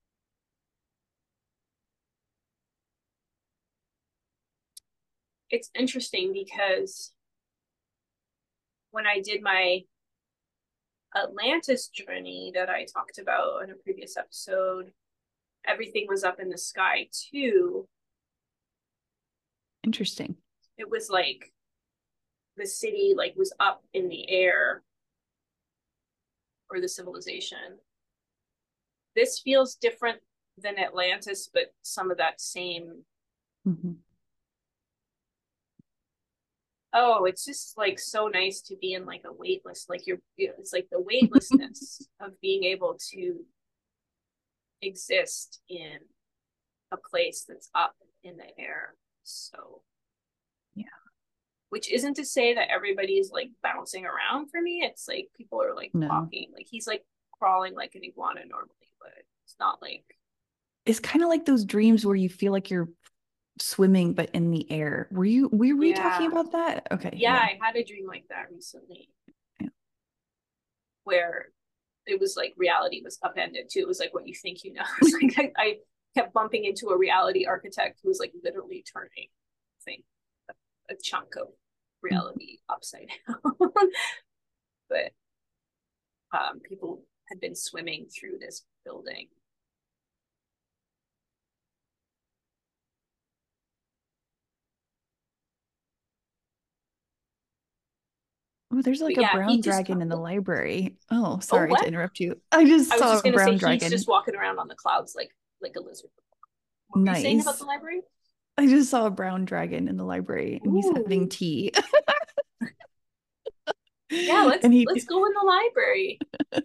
it's interesting because when I did my Atlantis journey that I talked about in a previous episode, everything was up in the sky too. Interesting. It was like the city like was up in the air, or the civilization. This feels different than Atlantis, but some of that same. Mm-hmm. Oh, it's just like so nice to be in like a weightless, like you're, it's like the weightlessness of being able to exist in a place that's up in the air. So, yeah. Which isn't to say that everybody's like bouncing around for me. It's like people are like no. walking, like he's like crawling like an iguana normally, but it's not like. It's kind of like those dreams where you feel like you're swimming but in the air. Were you were we Yeah. talking about that? Okay. Yeah, yeah, I had a dream like that recently. Yeah. Where it was like reality was upended too. It was like what you think you know. It's like I, I kept bumping into a reality architect who was like literally turning thing a, a chunk of reality mm-hmm. upside down. But um people had been swimming through this building. Oh, there's like but a yeah, brown just, dragon in the library. Oh, sorry oh, to interrupt you. I just I was saw just a gonna brown say dragon. He's just walking around on the clouds like like a lizard. What were nice. you saying about the library? I just saw a brown dragon in the library and Ooh. He's having tea. Yeah, let's he, let's go in the library.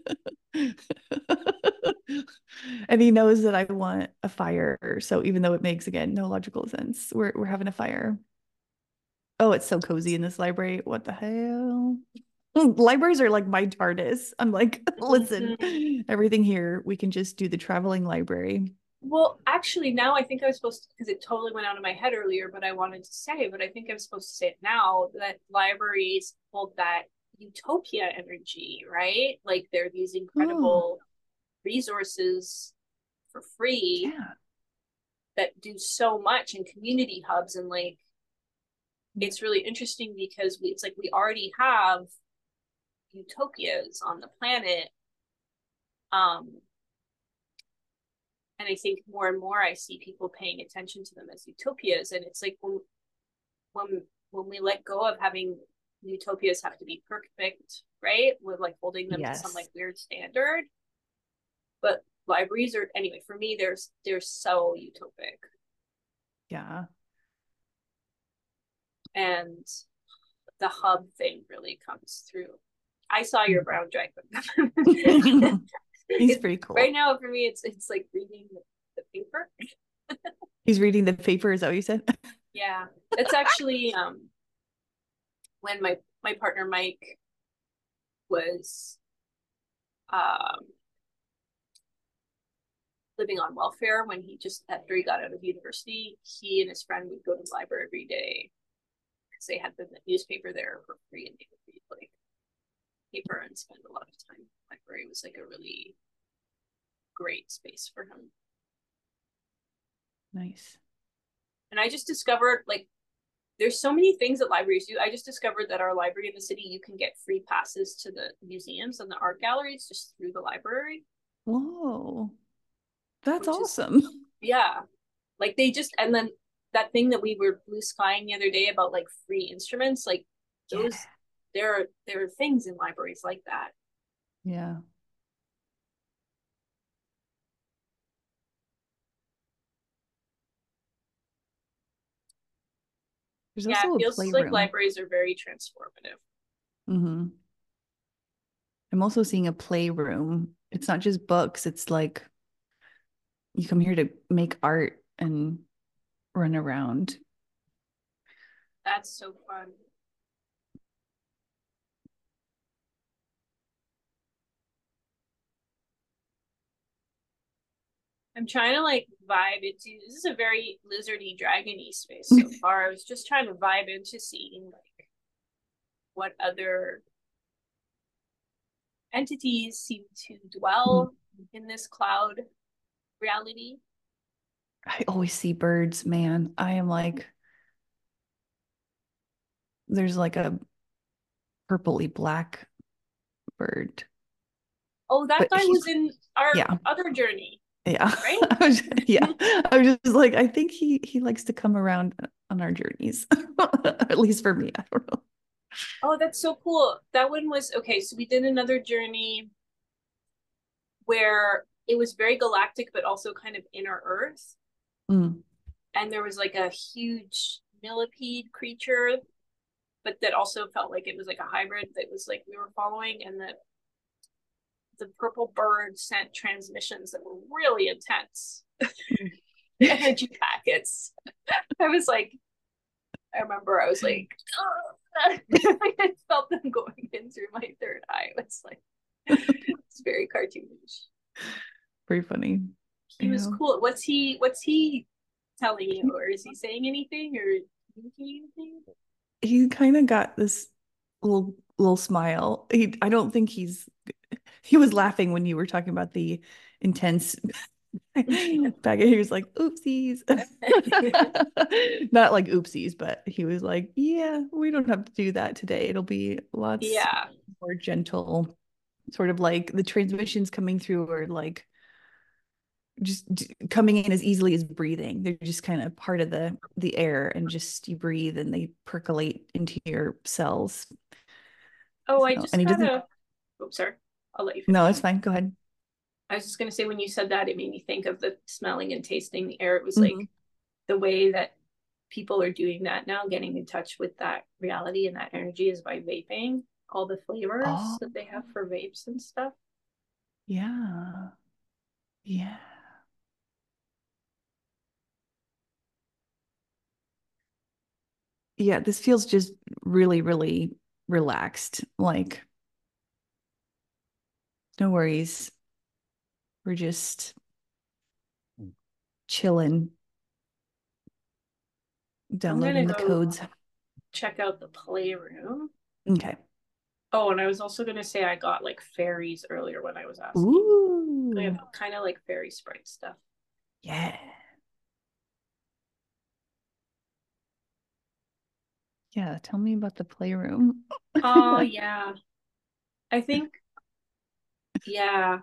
And he knows that I want a fire. So even though it makes again no logical sense, we're we're having a fire. Oh, it's so cozy in this library. What the hell? Libraries are like my TARDIS. I'm like, listen, mm-hmm. everything here, we can just do the traveling library. Well, actually, now I think I was supposed to, because it totally went out of my head earlier, but I wanted to say, but I think I'm supposed to say it now, that libraries hold that utopia energy, right? Like they're these incredible oh. resources for free yeah. that do so much in community hubs. And like, it's really interesting because we, it's like we already have utopias on the planet. Um, and I think more and more I see people paying attention to them as utopias. And it's like when when when we let go of having utopias have to be perfect, right? With like holding them yes. to some like weird standard. But libraries are anyway, for me, there's they're so utopic. Yeah. And the hub thing really comes through. I saw your brown dragon. He's it's, pretty cool. Right now, for me, it's it's like reading the, the paper. He's reading the paper, is that what you said? Yeah. It's actually um when my my partner Mike was um living on welfare when he just after he got out of university, he and his friend would go to the library every day because they had the newspaper there for free and they would read like paper and spend a lot of time. The library was like a really great space for him. Nice. And I just discovered like there's so many things that libraries do. I just discovered that our library in the city, you can get free passes to the museums and the art galleries just through the library. Whoa. That's awesome. Is, yeah. Like they just, and then that thing that we were blue skying the other day about like free instruments, like those, yeah. there are, there are things in libraries like that. Yeah. There's yeah, also it feels a playroom. like libraries are very transformative. Mm-hmm. I'm also seeing a playroom. It's not just books. It's like you come here to make art and run around. That's so fun. I'm trying to like vibe into, this is a very lizardy, dragony space so far. I was just trying to vibe into seeing like what other entities seem to Mm. dwell in this cloud reality. I always see birds, man. I am like, there's like a purpley black bird. Oh, that But guy he's, was in our yeah, other journey, yeah. right? I was, yeah. I was just like, I think he he likes to come around on our journeys. At least for me. I don't know. Oh, that's so cool. That one was okay. So we did another journey where it was very galactic, but also kind of inner Earth. Mm. And there was like a huge millipede creature, but that also felt like it was like a hybrid that was like we were following, and that the purple bird sent transmissions that were really intense energy packets. I was like, I remember I was like, I felt them going in through my third eye. It was like, it's very cartoonish. Pretty funny. He was Yeah. cool. What's he? What's he telling you, He, or is he saying anything, or thinking anything? he kind of got this little little smile. He I don't think he's he was laughing when you were talking about the intense back. He was like, oopsies. Not like oopsies, but he was like, yeah, we don't have to do that today. It'll be lots Yeah. more gentle, sort of like the transmissions coming through are like just coming in as easily as breathing. They're just kind of part of the the air, and just you breathe and they percolate into your cells. Oh, I So, and just he had doesn't. a. Oops, sorry. I'll let you No, finish. it's fine. Go ahead. I was just gonna say when you said that, it made me think of the smelling and tasting the air. It was like Mhm. the way that people are doing that now, getting in touch with that reality and that energy is by vaping all the flavors Oh, that they have for vapes and stuff. yeah. Yeah. Yeah, this feels just really, really relaxed. Like, no worries. We're just chilling, I'm gonna downloading the go codes. check out the playroom. Okay. Oh, and I was also gonna say I got like fairies earlier when I was asking. Ooh. Kind of like fairy sprite stuff. Yeah. Yeah. Tell me about the playroom. Oh yeah. I think yeah,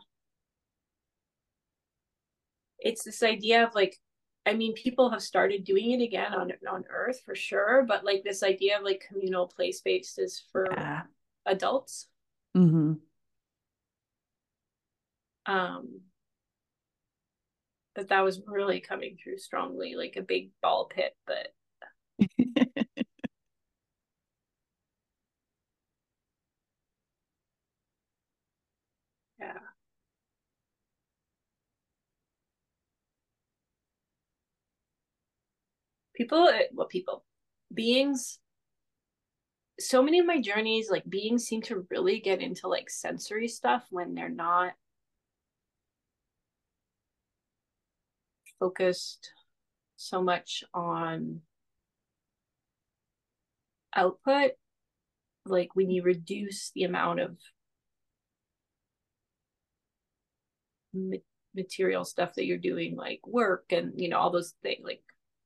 it's this idea of like I mean people have started doing it again on on Earth for sure, but like this idea of like communal play spaces for Yeah. adults. Hmm. Um that that was really coming through strongly, like a big ball pit, but yeah. People well people beings so many of my journeys like beings seem to really get into like sensory stuff when they're not focused so much on output, like when you reduce the amount of ma- material stuff that you're doing, like work and you know all those things, like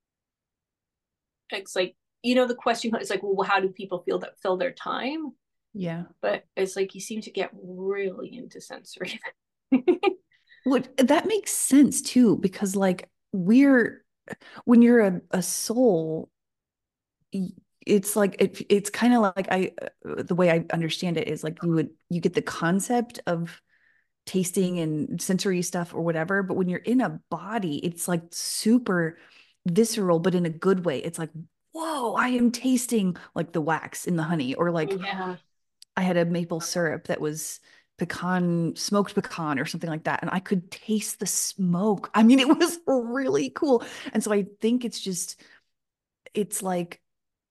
it's like you know the question is like, well, how do people feel that fill their time? Yeah. But it's like you seem to get really into sensory. Well, that makes sense too, because like we're when you're a, a soul, it's like it, it's kind of like I the way I understand it is like you would you get the concept of tasting and sensory stuff or whatever, but when you're in a body, it's like super visceral, but in a good way. It's like, whoa, I am tasting like the wax in the honey, or like Yeah. I had a maple syrup that was pecan, smoked pecan or something like that. And I could taste the smoke. I mean, it was really cool. And so I think it's just, it's like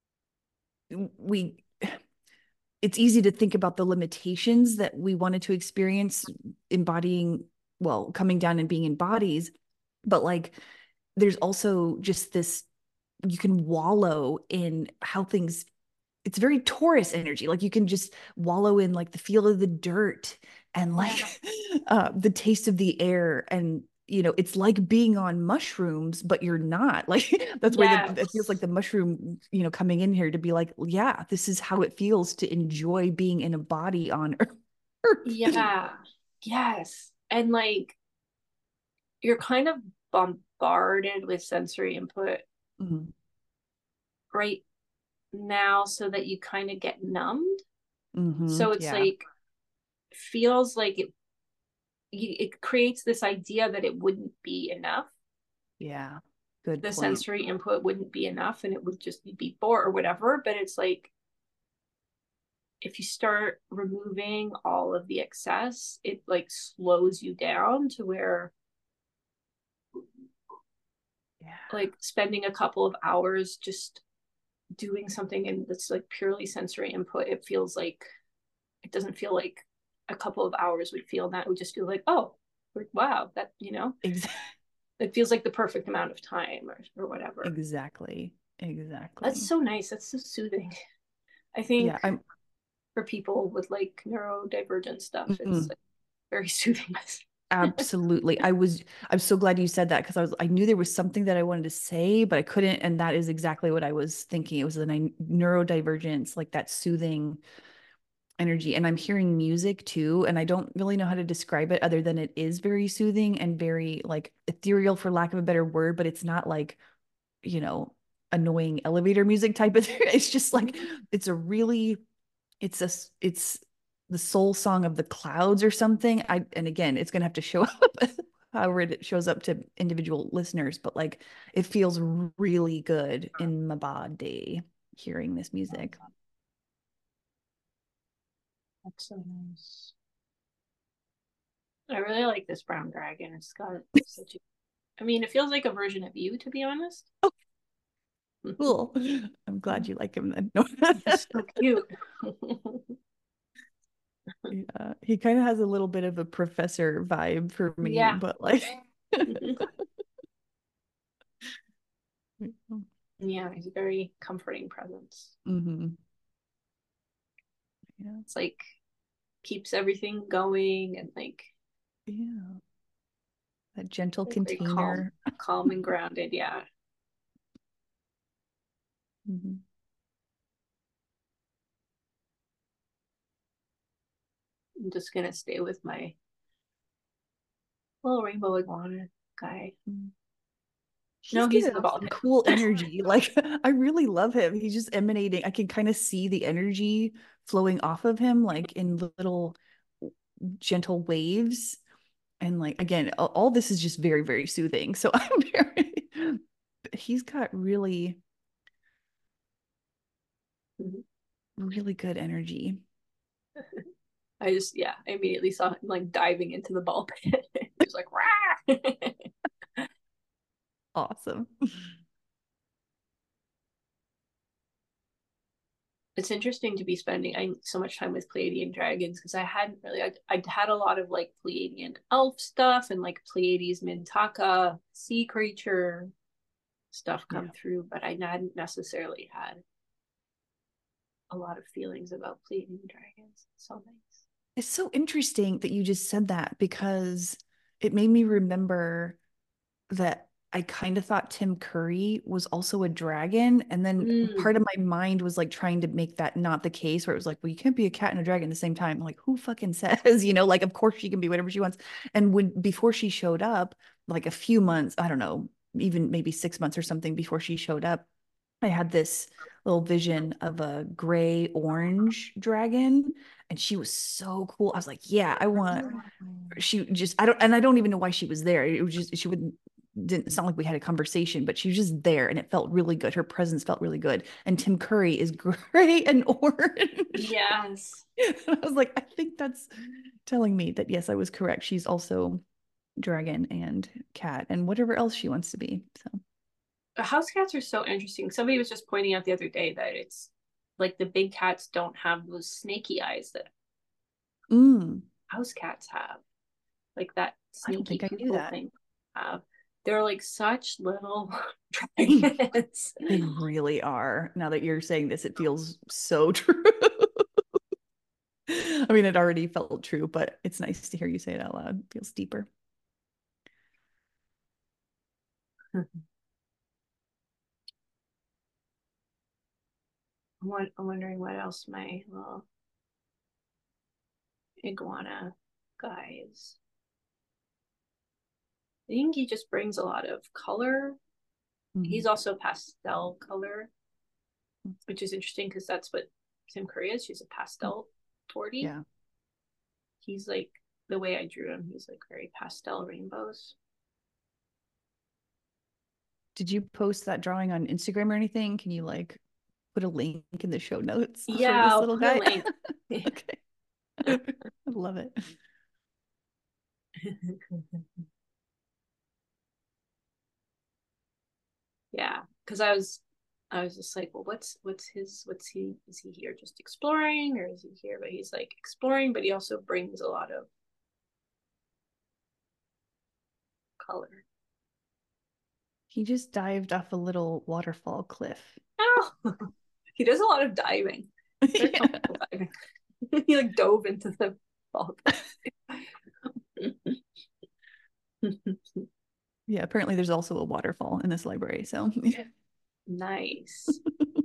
we, it's easy to think about the limitations that we wanted to experience embodying, well, coming down and being in bodies. But like, there's also just this, you can wallow in how things it's very Taurus energy. Like you can just wallow in like the feel of the dirt and like Yeah. uh, the taste of the air. And, you know, it's like being on mushrooms, but you're not. Like that's where the it feels like Yes. the mushroom, you know, coming in here to be like, yeah, this is how it feels to enjoy being in a body on Earth. Yeah. Yes. And like you're kind of bombarded with sensory input Mhm. right now so that you kind of get numbed. Mhm. So it's Yeah. like feels like it it creates this idea that it wouldn't be enough. Yeah. Good The point. sensory input wouldn't be enough and it would just be bored or whatever. But it's like if you start removing all of the excess, it like slows you down to where Yeah. like spending a couple of hours just doing something and that's like purely sensory input, it feels like it doesn't feel like a couple of hours would feel that. It would just feel like, oh, wow, that, you know, Exactly. it feels like the perfect amount of time or, or whatever. Exactly. That's Exactly. so nice. That's so soothing. I think Yeah. I'm for people with like neurodivergent stuff, it's mm, like very soothing. absolutely. I was I'm so glad you said that because I was I knew there was something that I wanted to say, but I couldn't. And that is exactly what I was thinking. It was the ni- neurodivergence, like that soothing energy. And I'm hearing music too, and I don't really know how to describe it other than it is very soothing and very like ethereal, for lack of a better word, but it's not like, you know, annoying elevator music type of thing. It's just like it's a really it's a it's the soul song of the clouds or something. I and again, it's gonna have to show up however it shows up to individual listeners, but like it feels really good in my body hearing this music. That's so nice. I really like this brown dragon. It's got such a, I mean, it feels like a version of you, to be honest. Oh, cool. I'm glad you like him then. No. He's so cute. Yeah, he kind of has a little bit of a professor vibe for me, Yeah. but like Yeah, he's a very comforting presence. hmm yeah, It's like keeps everything going and like yeah, that gentle like very calm, container. calm and grounded. Yeah. Mhm. I'm just gonna stay with my little rainbow iguana guy. Mm. He's No, he's in giving the off ball some pit. cool energy. Like I really love him. He's just emanating. I can kind of see the energy flowing off of him, like in little gentle waves. And like again, all, all this is just very, very soothing. So I'm very he's got really, really good energy. I just yeah, I immediately saw him like diving into the ball pit. He was like, rah. Awesome. It's interesting to be spending I, so much time with Pleiadian dragons because I hadn't really I, I'd had a lot of like Pleiadian elf stuff and like Pleiades Mintaka sea creature stuff come Yeah. through, but I hadn't necessarily had a lot of feelings about Pleiadian dragons. So nice. It's so interesting that you just said that because it made me remember that I kind of thought Tim Curry was also a dragon. And then Mm, part of my mind was like trying to make that not the case, where it was like, well, you can't be a cat and a dragon at the same time. Like, who fucking says, you know, like, of course she can be whatever she wants. And when before she showed up, like a few months, I don't know, even maybe six months or something before she showed up, I had this little vision of a gray orange dragon. And she was so cool. I was like, yeah, I want she just I don't and I don't even know why she was there. It was just she wouldn't didn't sound like we had a conversation, but she was just there and it felt really good. Her presence felt really good. And Tim Curry is gray and orange. yes. And I was like, I think that's telling me that yes, I was correct. She's also dragon and cat and whatever else she wants to be. So House cats are so interesting. Somebody was just pointing out the other day that it's like the big cats don't have those snaky eyes that mm, house cats have, like that I don't sneaky think I knew pupil that. thing have. They're like such little dragons. They really are. Now that you're saying this, it feels so true. I mean, it already felt true, but it's nice to hear you say it out loud. It feels deeper. I'm, I'm wondering what else my little iguana guy is. I think he just brings a lot of color. Mm-hmm. He's also pastel color, which is interesting because that's what Tim Curry is. She's a pastel tortie. Yeah. He's like, the way I drew him, he's like very pastel rainbows. Did you post that drawing on Instagram or anything? Can you like put a link in the show notes yeah, for this I'll little put guy? A link. Okay. I love it. Yeah, because I was I was just like, well, what's what's his what's he is he here just exploring or is he here? But he's like exploring, but he also brings a lot of color. He just dived off a little waterfall cliff. Oh, he does a lot of diving. Very yeah. comfortable diving. He like dove into the fall. Yeah, apparently there's also a waterfall in this library, so nice.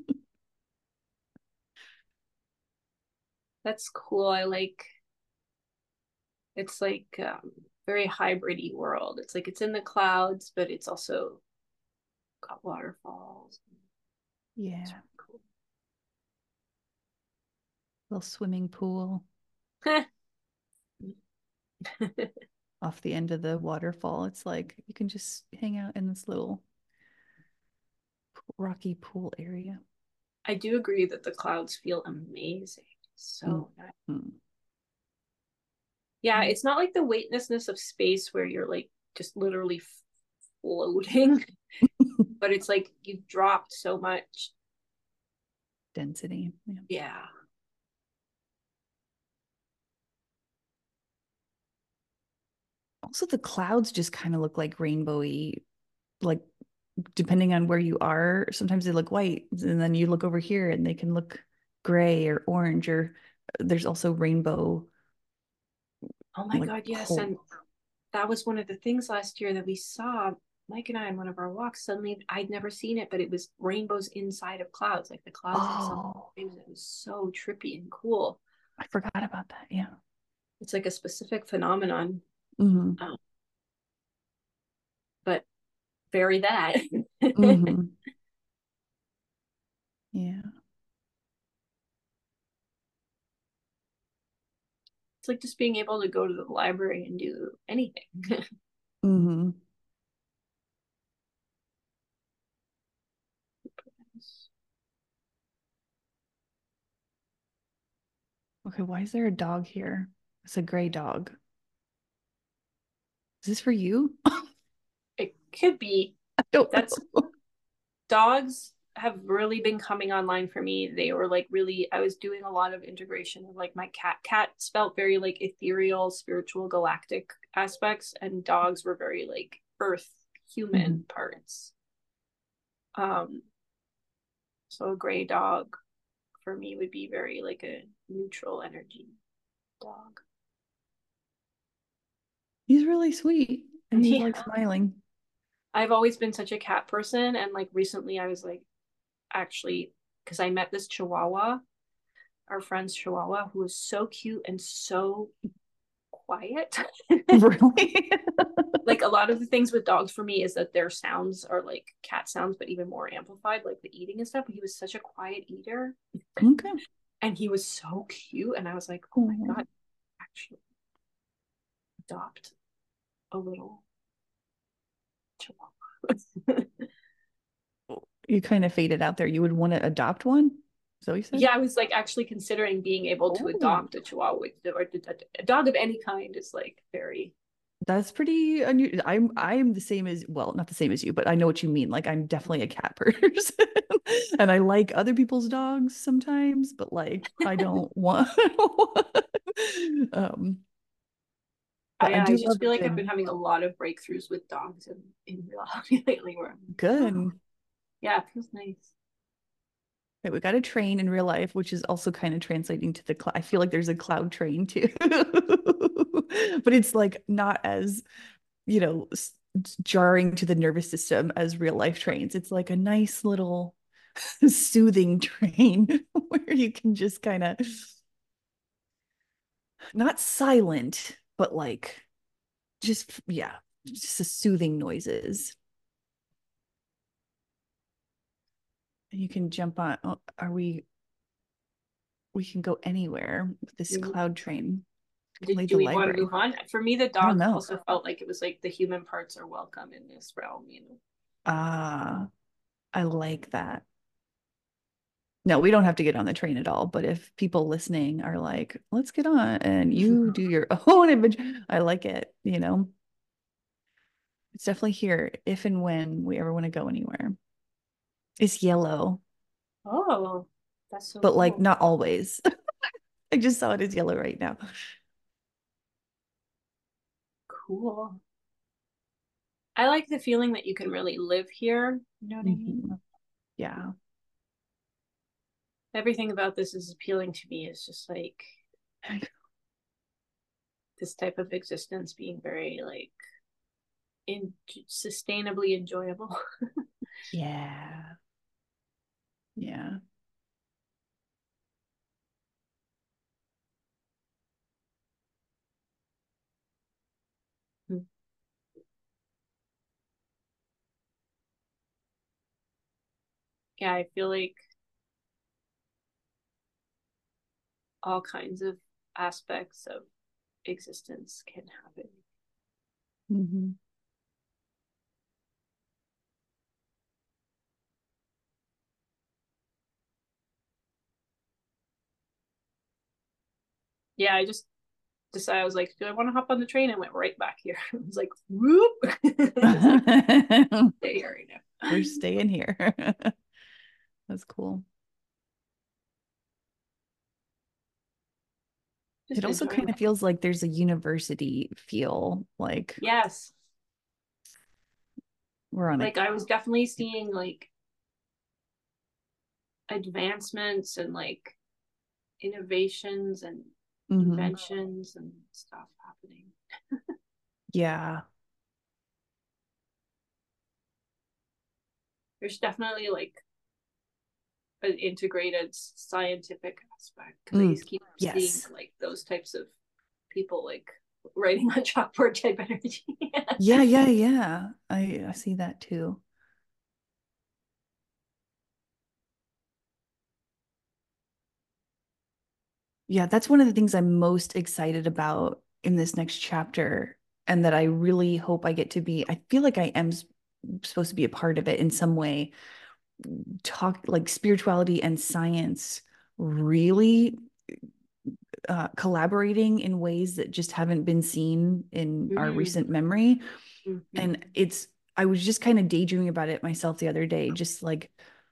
That's cool. I like it's like um very hybrid-y world. It's like it's in the clouds, but it's also got waterfalls. Yeah. Cool. Little swimming pool. Off the end of the waterfall. It's like you can just hang out in this little rocky pool area. I do agree that the clouds feel amazing. So mm-hmm. nice. Yeah, mm-hmm. It's not like the weightlessness of space where you're like just literally floating, but it's like you've dropped so much density. Yeah. yeah. Also, the clouds just kind of look like rainbowy, like depending on where you are. Sometimes they look white, and then you look over here and they can look gray or orange, or there's also rainbow. Oh my like, God, yes. Whole... And that was one of the things last year that we saw, Mike and I, on one of our walks. Suddenly, I'd never seen it, but it was rainbows inside of clouds, like the clouds. Oh. It was so trippy and cool. I forgot about that. Yeah. It's like a specific phenomenon. Mm-hmm. Um, but bury that. Mm-hmm. Yeah. It's like just being able to go to the library and do anything. Mm-hmm. Okay, why is there a dog here? It's a gray dog. Is this for you? It could be. I don't That's know. Dogs have really been coming online for me. They were like really, I was doing a lot of integration of like my cat. Cats felt very like ethereal, spiritual, galactic aspects, and dogs were very like earth, human mm-hmm. parts. Um, so a gray dog for me would be very like a neutral energy dog. He's really sweet and he's yeah. like smiling. I've always been such a cat person, and like recently I was like actually because I met this Chihuahua, our friend's Chihuahua, who was so cute and so quiet. Really? Like a lot of the things with dogs for me is that their sounds are like cat sounds, but even more amplified, like the eating and stuff. But he was such a quiet eater. Okay. And he was so cute. And I was like, oh my mm-hmm. God, actually adopt a little Chihuahua. You kind of faded out there. You would want to adopt one? Is that what you said? Yeah, I was like actually considering being able to oh. adopt a Chihuahua, or a dog of any kind is like very. That's pretty unusual. I'm I'm the same as well, not the same as you, but I know what you mean. Like I'm definitely a cat person, and I like other people's dogs sometimes, but like I don't want. um, Oh But I yeah, I do just love a feel like I've good, been having a lot of breakthroughs with dogs in, in reality lately where I'm like, oh, good. yeah, it feels nice. Okay, we got a train in real life, which is also kind of translating to the cloud. I feel like there's a cloud train too, but it's like not as, you know, jarring to the nervous system as real life trains. It's like a nice little soothing train where you can just kind of not silent, but like just, yeah, just a soothing noises. And you can jump on. Oh, are we, we can go anywhere with this Mhm. cloud train. Do, Leave do the we want to library. move on? For me, the I don't dog know. also felt like it was like the human parts are welcome in this realm, you know. Ah, I like that. No, we don't have to get on the train at all. But if people listening are like, let's get on and you do your own adventure, I like it. You know, it's definitely here if and when we ever want to go anywhere. It's yellow, Oh, that's so but like cool. not always. I just saw it as yellow right now. Cool. I like the feeling that you can really live here. You know what I mean? Mhm. Yeah. Everything about this is appealing to me. It's just like this type of existence being very like in sustainably enjoyable. Yeah. Yeah. Yeah, I feel like all kinds of aspects of existence can happen. Mhm. Yeah, I just decided I was like, do I want to hop on the train? I went right back here. I was like, whoop. It's like stay here right now. We're staying here. That's cool. It Just also enjoying kind of it. feels like there's a university feel, like Yes. we're on a Like I was definitely seeing like advancements and like innovations and Mhm. inventions and stuff happening. Yeah. There's definitely like an integrated scientific aspect because I Mm. just keep seeing Yes. like those types of people like writing on chalkboard type energy. Yeah, yeah, yeah. I I see that too. Yeah, that's one of the things I'm most excited about in this next chapter, and that I really hope I get to be. I feel like I am s- supposed to be a part of it in some way. Talk like spirituality and science really uh, collaborating in ways that just haven't been seen in our Mm-hmm. recent memory. Mm-hmm. And it's, I was just kind of daydreaming about it myself the other day, just like,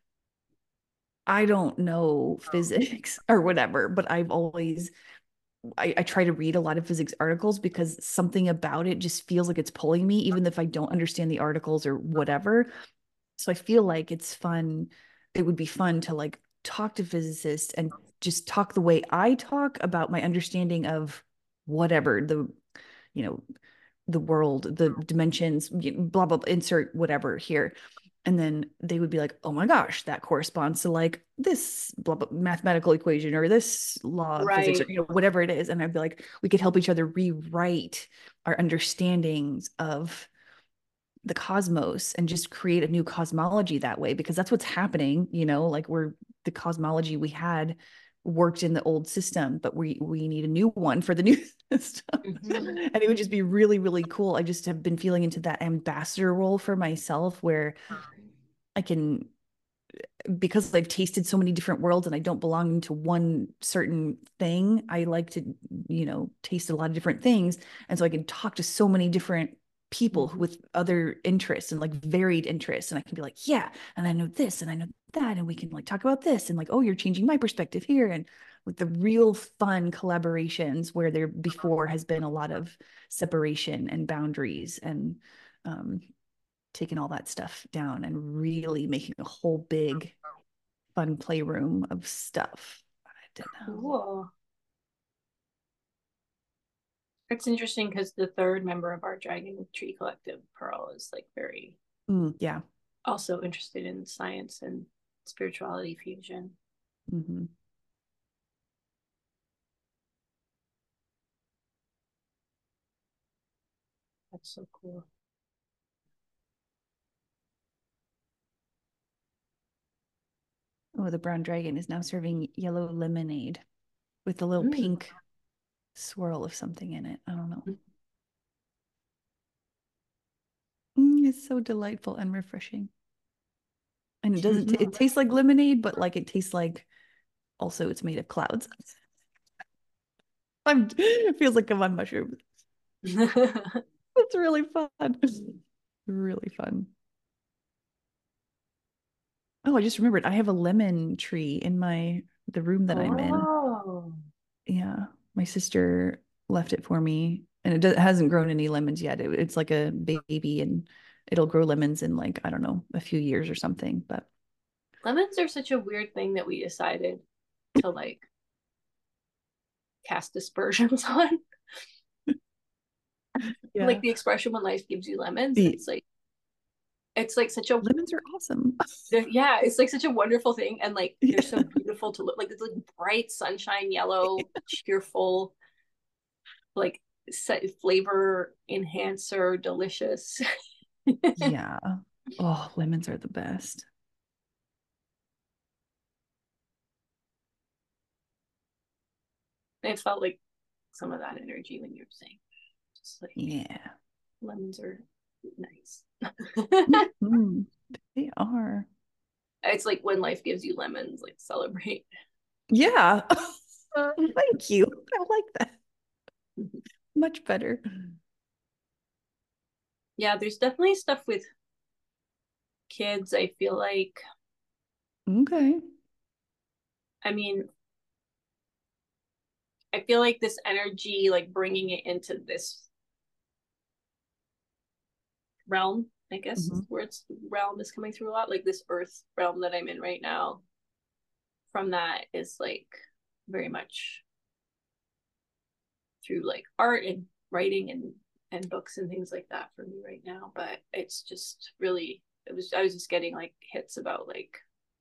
I don't know physics or whatever, but I've always, I, I try to read a lot of physics articles because something about it just feels like it's pulling me, even if I don't understand the articles or whatever. So I feel like it's fun. It would be fun to like talk to physicists and just talk the way I talk about my understanding of whatever the, you know, the world, the dimensions, blah, blah, blah, insert whatever here. And then they would be like, oh my gosh, that corresponds to like this blah, blah, mathematical equation or this law of physics or, Right. you know, whatever it is. And I'd be like, we could help each other rewrite our understandings of the cosmos and just create a new cosmology that way, because that's what's happening, you know, like we're the cosmology we had worked in the old system, but we we need a new one for the new system. Mm-hmm. And it would just be really, really cool. I just have been feeling into that ambassador role for myself where I can, because I've tasted so many different worlds and I don't belong to one certain thing. I like to, you know, taste a lot of different things. And so I can talk to so many different people Mm-hmm. with other interests and like varied interests. And I can be like, yeah, and I know this and I know that. And we can like talk about this and like, oh, you're changing my perspective here. And with the real fun collaborations where there before has been a lot of separation and boundaries, and um, taking all that stuff down and really making a whole big fun playroom of stuff. I don't know. Cool. It's interesting because the third member of our Dragon Tree Collective, Pearl, is like very Mm, yeah. also interested in science and spirituality fusion. Mm-hmm. That's so cool. Oh, the brown dragon is now serving yellow lemonade with a little Mm. pink swirl of something in it. I don't know. Mm, it's so delightful and refreshing. And it doesn't, t- it tastes like lemonade, but like it tastes like also it's made of clouds. I'm, it feels like I'm on mushrooms. It's really fun. Really fun. Oh, I just remembered I have a lemon tree in my the room that I'm in. Oh, Yeah, my sister left it for me, and it, does, it hasn't grown any lemons yet. It, it's like a baby, and it'll grow lemons in like I don't know a few years or something. But lemons are such a weird thing that we decided to like cast aspersions on. Like yeah, the expression when life gives you lemons, the it's like it's like such a lemons are awesome. yeah, it's like such a wonderful thing, and like they're Yeah, so beautiful to look like. It's like bright sunshine yellow, cheerful, like flavor enhancer, delicious. yeah. Oh, lemons are the best. I felt like some of that energy when you were saying, just like Yeah. lemons are nice. Mhm. They are. It's like when life gives you lemons, like celebrate. Yeah. Thank you. I like that. Much better. Yeah, there's definitely stuff with kids. I feel like, Okay. I mean, I feel like this energy, like bringing it into this realm, I guess is Mhm. the words realm is coming through a lot. Like this earth realm that I'm in right now, from that is like very much through like art and writing and and books and things like that for me right now. But it's just really it was I was just getting like hits about like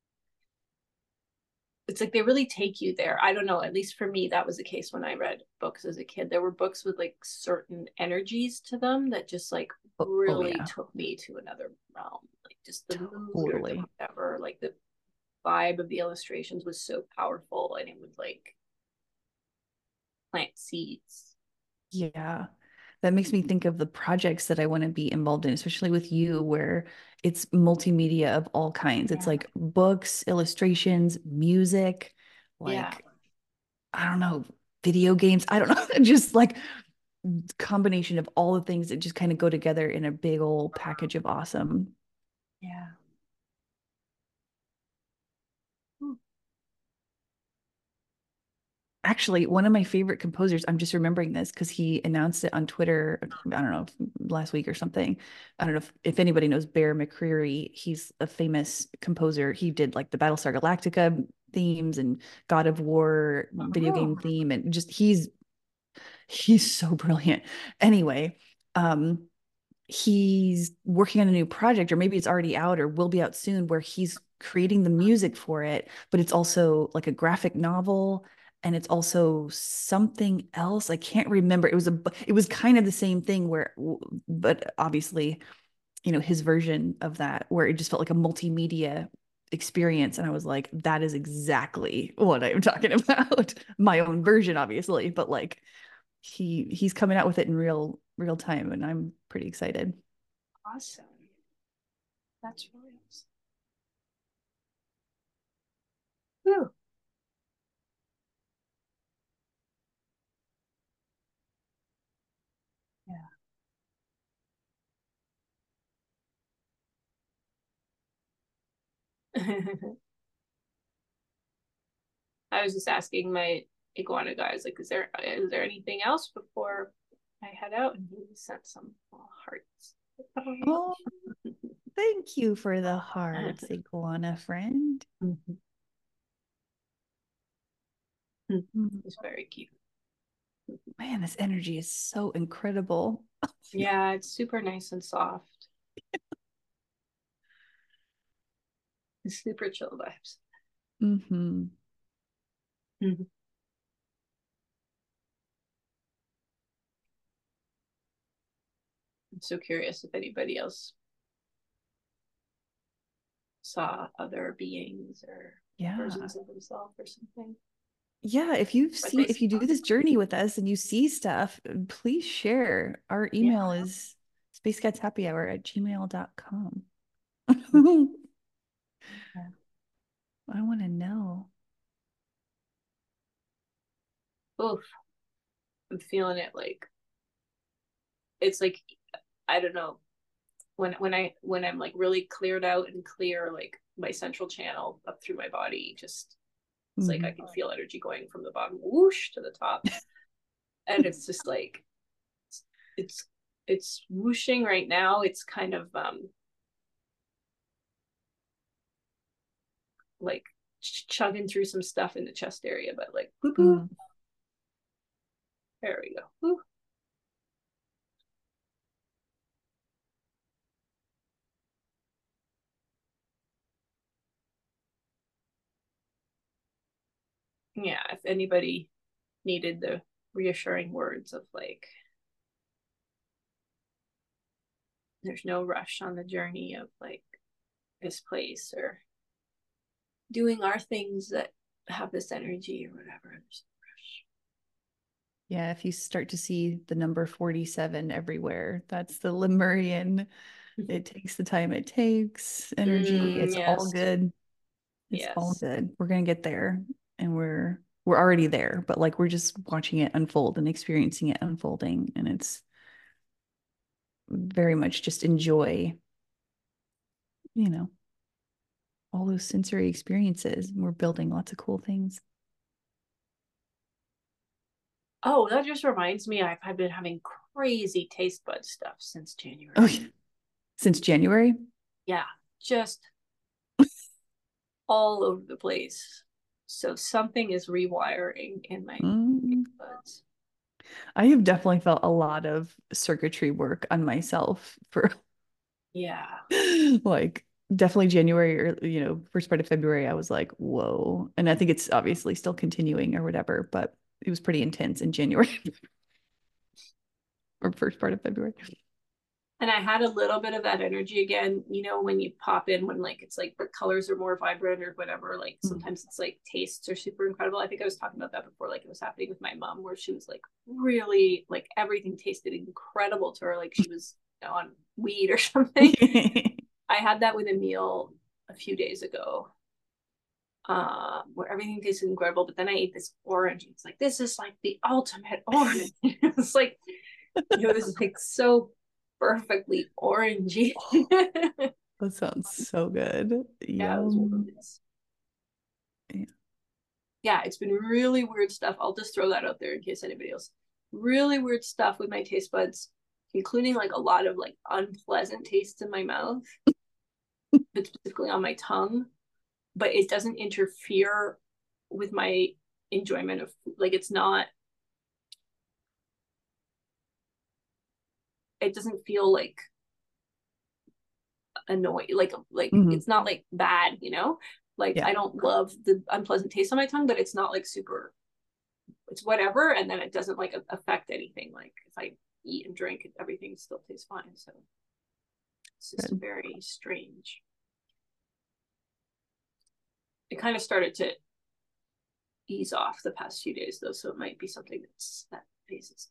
it's like they really take you there. I don't know, at least for me that was the case when I read books as a kid. There were books with like certain energies to them that just like Oh, oh really yeah. took me to another realm. Like just the mood or the Totally. whatever, like the vibe of the illustrations was so powerful and it would like plant seeds. Yeah. That makes me think of the projects that I want to be involved in, especially with you, where it's multimedia of all kinds. It's Yeah. like books, illustrations, music, Yeah. like, I don't know, video games. I don't know, just like combination of all the things that just kind of go together in a big old package of awesome. Yeah. Actually, one of my favorite composers, I'm just remembering this because he announced it on Twitter, I don't know, last week or something. I don't know if, if anybody knows Bear McCreary. He's a famous composer. He did like the Battlestar Galactica themes and God of War video Oh. game theme. And just he's he's so brilliant. Anyway, um, he's working on a new project, or maybe it's already out or will be out soon, where he's creating the music for it, but it's also like a graphic novel and it's also something else. I can't remember. It was a it was kind of the same thing where, but obviously, you know, his version of that where it just felt like a multimedia experience. And I was like, that is exactly what I'm talking about. My own version, obviously, but like he he's coming out with it in real real time, and I'm pretty excited. Awesome. That's really awesome. Whew. Yeah. I was just asking my iguana guys, like, is there is there anything else before I head out? And he sent some hearts. Oh, thank you for the hearts, iguana friend. Mm-hmm. Mm. It's very cute. Man, this energy is so incredible. Yeah, it's super nice and soft. It's super chill vibes. Mm-hmm. Mm-hmm. I'm so curious if anybody else saw other beings or Yeah. versions of themselves or something. Yeah, if you've But seen, if you do this journey with us and you see stuff, please share. Our email yeah. is spacecathappyhour at gmail dot com. Yeah. I want to know. Oof. I'm feeling it like it's like I don't know when when I when I'm like really cleared out and clear like my central channel up through my body just it's like I Mhm. can feel energy going from the bottom whoosh to the top and it's just like it's it's whooshing right now. It's kind of um like ch- chugging through some stuff in the chest area, but like whoop whoop. Mm. There we go. Whoop. Yeah, if anybody needed the reassuring words of like there's no rush on the journey of like this place or doing our things that have this energy or whatever. There's no rush. Yeah, if you start to see the number forty-seven everywhere, that's the Lemurian. It takes the time it takes, energy. Mm, It's all yes. good. It's all Yes. good. We're gonna get there and we're we're already there, but like we're just watching it unfold and experiencing it unfolding. And it's very much just enjoy, you know, all those sensory experiences. We're building lots of cool things. Oh, that just reminds me I've, I've been having crazy taste bud stuff since Oh, January. yeah. Since January. Yeah, just all over the place. So something is rewiring in my Mm. taste buds. I have definitely felt a lot of circuitry work on myself for Yeah. like definitely January or you know first part of February. I was like, whoa, and I think it's obviously still continuing or whatever, but it was pretty intense in January or first part of February. And I had a little bit of that energy again, you know, when you pop in when like it's like the colors are more vibrant or whatever. Like Mm. sometimes it's like tastes are super incredible. I think I was talking about that before, like it was happening with my mom, where she was like really like everything tasted incredible to her, like she was you know, on weed or something. I had that with a meal a few days ago, uh, where everything tasted incredible, but then I ate this orange. It's like this is like the ultimate orange. It's like you know, this is like so perfectly orangey. Oh, that sounds so good. Yeah, it was Yum. Yeah. yeah, it's been really weird stuff. I'll just throw that out there in case anybody else. Really weird stuff with my taste buds, including like a lot of like unpleasant tastes in my mouth, but specifically on my tongue. But it doesn't interfere with my enjoyment of food. Like it's not. It doesn't feel like annoying. Like like Mhm. it's not like bad, you know. Like Yeah. I don't love the unpleasant taste on my tongue, but it's not like super it's whatever, and then it doesn't like affect anything. Like if I eat and drink, everything still tastes fine. So it's just Good. very strange. It kind of started to ease off the past few days though, so it might be something that's that phases.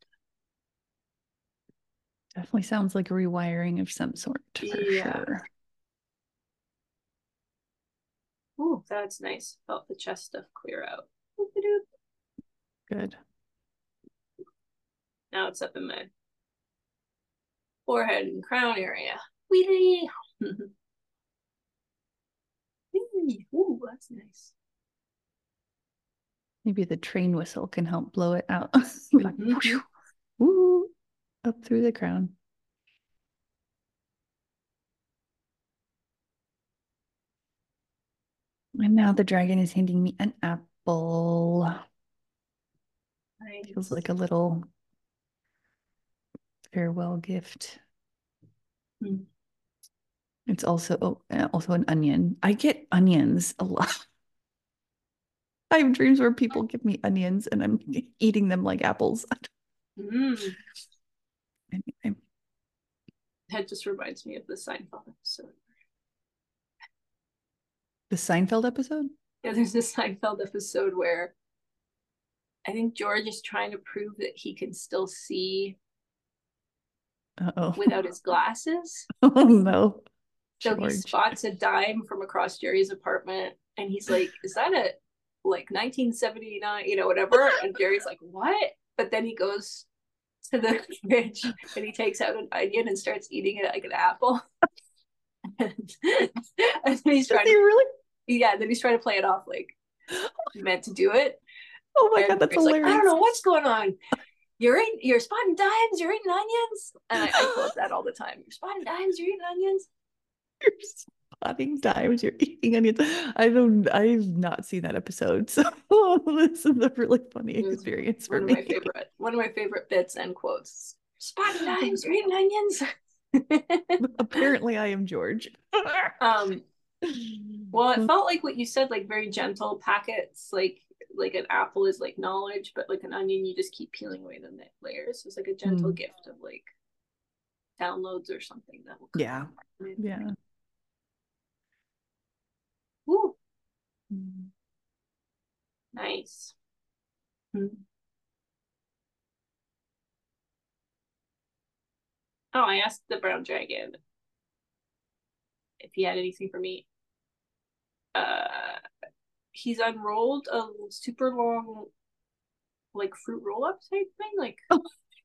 Definitely sounds like a rewiring of some sort for Yeah. sure. Ooh, that's nice. Felt the chest stuff clear out. Good. Now it's up in my forehead and crown area. Wee! Ooh, that's nice. Maybe the train whistle can help blow it out. Like, Mm-hmm. whoosh, up through the crown. And now the dragon is handing me an apple. Nice. Feels like a little farewell gift. Mm. It's also oh, also an onion. I get onions a lot. I have dreams where people give me onions and I'm eating them like apples. Mm. Anyway. That just reminds me of the Seinfeld episode. The Seinfeld episode? Yeah, there's this Seinfeld episode where I think George is trying to prove that he can still see Uh-oh. without his glasses. Oh no. So George. he spots a dime from across Jerry's apartment and he's like, is that a like nineteen seventy-nine, you know, whatever? And Jerry's like, what? But then he goes to the fridge and he takes out an onion and starts eating it like an apple. and, and then he's trying Is he to really? yeah, then he's trying to play it off like he meant to do it. Oh my and god, that's Jerry's hilarious. Like, I don't know what's going on. You're in, you're spotting dimes, you're eating onions. And I, I quote that all the time. You're spotting dimes, you're eating onions. You're spotting dimes, you're eating onions. I don't I've not seen that episode. So this is a really funny experience for one me. Of my favorite, one of my favorite bits and quotes. Spotting dimes, you're eating onions. Apparently I am George. um well, it felt like what you said, like very gentle packets, like like an apple is like knowledge, but like an onion you just keep peeling away the layers. It's like a gentle mm. gift of like downloads or something that will come yeah in. Yeah. Ooh. Mm. Nice. Mm. Oh, I asked the brown dragon if he had anything for me. Uh he's unrolled a super long like fruit roll-up type thing, like oh.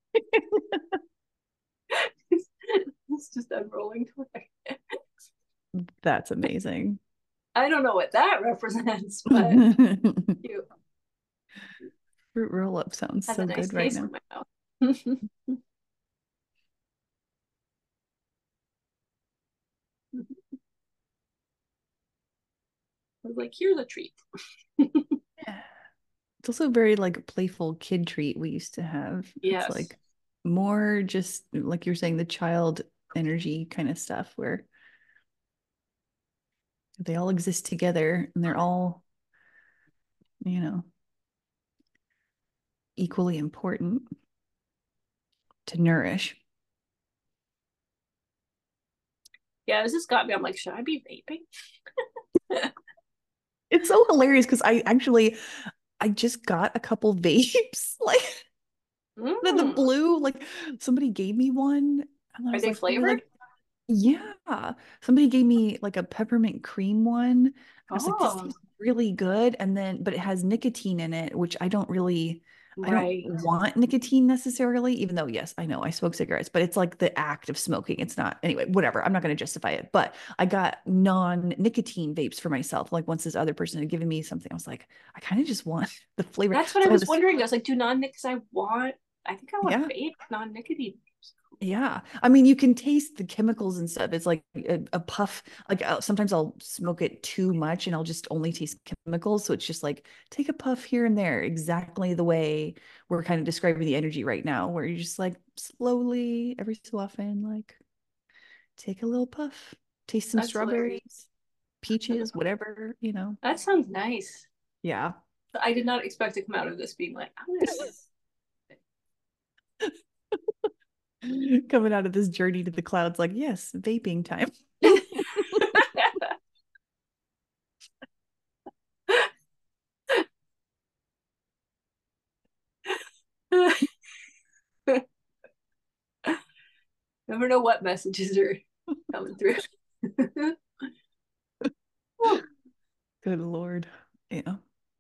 it's, it's just unrolling toy. That's amazing. I don't know what that represents, but cute. Fruit roll-up sounds Has so a nice good right taste now. in my mouth. I was like, here's a treat. Yeah. It's also a very like playful kid treat we used to have. Yes. It's like more just like you're saying, the child energy kind of stuff where they all exist together and they're all, you know, equally important to nourish. Yeah, this has got me. I'm like, should I be vaping? It's so hilarious because I actually I just got a couple vapes, like mm. the, the blue, like somebody gave me one. And I Are was they like, flavored? Like, yeah, somebody gave me like a peppermint cream one. I was oh. like, this tastes really good, and then but it has nicotine in it, which I don't really. Right. I don't want nicotine necessarily, even though, yes, I know I smoke cigarettes, but it's like the act of smoking. It's not, anyway, whatever. I'm not going to justify it, but I got non-nicotine vapes for myself. Like once this other person had given me something, I was like, I kind of just want the flavor. That's what so I was I wondering. I was like, do non-nic, because I want, I think I want yeah. vape, non-nicotine. Yeah. I mean, you can taste the chemicals and stuff. It's like a, a puff. Like uh, sometimes I'll smoke it too much and I'll just only taste chemicals. So it's just like take a puff here and there, exactly the way we're kind of describing the energy right now, where you're just like slowly every so often, like take a little puff, taste some That's strawberries, hilarious. Peaches, whatever, you know. That sounds nice. Yeah. I did not expect to come out of this being like, I'm gonna coming out of this journey to the clouds, like, yes, vaping time. Never know what messages are coming through. Good Lord. Yeah.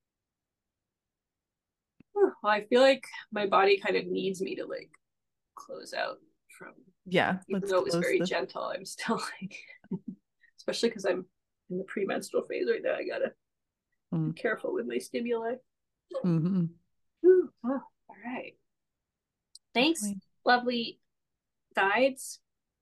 Well, I feel like my body kind of needs me to like close out from yeah even though it was very the... gentle, I'm still like especially because I'm in the premenstrual phase right now, I gotta mm. be careful with my stimuli. Mm-hmm. Ooh, oh, all right. Thanks, Definitely. lovely guides.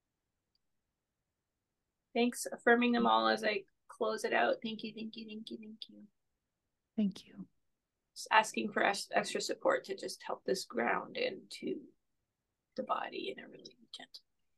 Thanks, affirming them all as I close it out. Thank you, thank you, thank you, thank you. Thank you. Just asking for extra support to just help this ground into the body in a really gentle.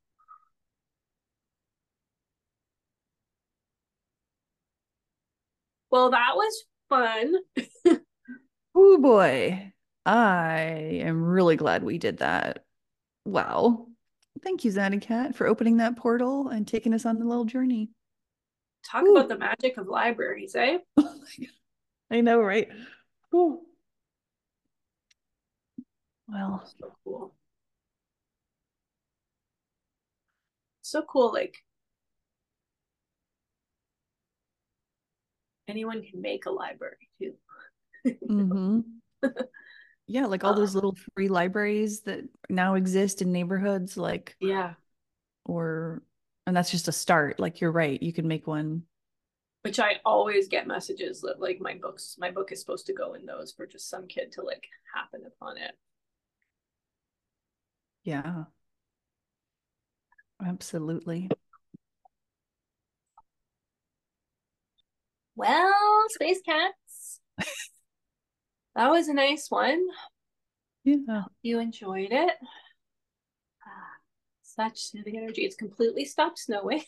Well, that was fun. Oh boy. I am really glad we did that. Wow. Thank you, Zaddy Cat, for opening that portal and taking us on the little journey. Talk about the Ooh. magic of libraries, eh? I know, right? Ooh. Well, So cool. So cool. Like anyone can make a library too. mm-hmm. Yeah, like all uh, those little free libraries that now exist in neighborhoods, like, yeah. or, and that's just a start. Like, you're right. You can make one. Which I always get messages that like my books, my book is supposed to go in those for just some kid to like happen upon it. Yeah, absolutely. Well, Space Cats, that was a nice one. Yeah. Hope you enjoyed it. Such soothing energy. It's completely stopped snowing.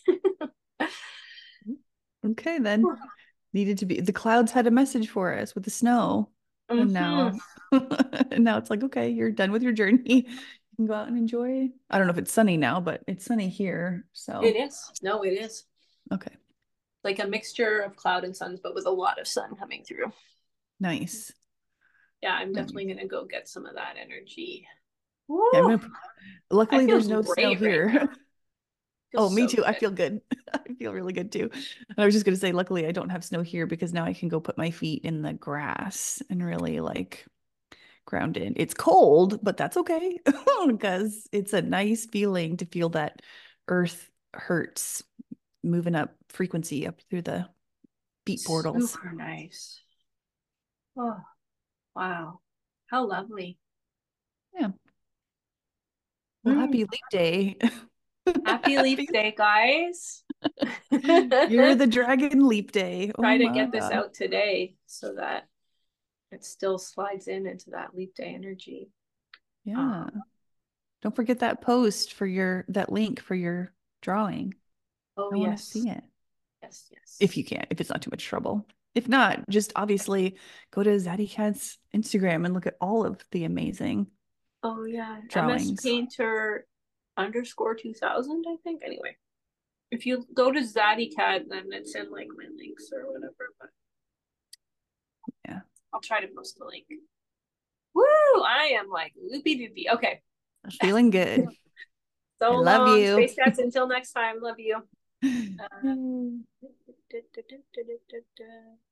Okay, then. Needed to be, the clouds had a message for us with the snow. And Mm-hmm. now, and now it's like, okay, you're done with your journey. You can go out and enjoy. I don't know if it's sunny now, but it's sunny here. It So, is. No, it is. okay, Like a mixture of cloud and suns, but with a lot of sun coming through. nice. Yeah, I'm Nice. definitely gonna go get some of that energy. Yeah, I'm Woo! gonna, I luckily feel there's no snow great right now. here. I feel Oh, me so too. I good. feel good. I feel really good too. And I was just gonna say, luckily I don't have snow here because now I can go put my feet in the grass and really like grounded. It's cold, but that's okay because it's a nice feeling to feel that earth hurts moving up frequency up through the beat portals. Super nice. Oh, wow. How lovely. Yeah. Well, Mm. happy leap day. Happy Leap Happy. Day, guys. You're the dragon leap day. Oh Try to my get this God. out today so that it still slides in into that leap day energy. Yeah. Um, Don't forget that post for your that link for your drawing. oh I want to yes, see it. yes, yes. If you can, if it's not too much trouble. If not, just obviously go to Zaddy Cat's Instagram and look at all of the amazing Oh yeah, M S drawings. Painter underscore two thousand, I think. Anyway, if you go to Zaddy Cat, then it's in like my links or whatever. But Yeah. I'll try to post the link. Woo! I am like loopy doopy. Okay, Feeling good. I so love long, you. Space Cats. Until next time, love you. Uh,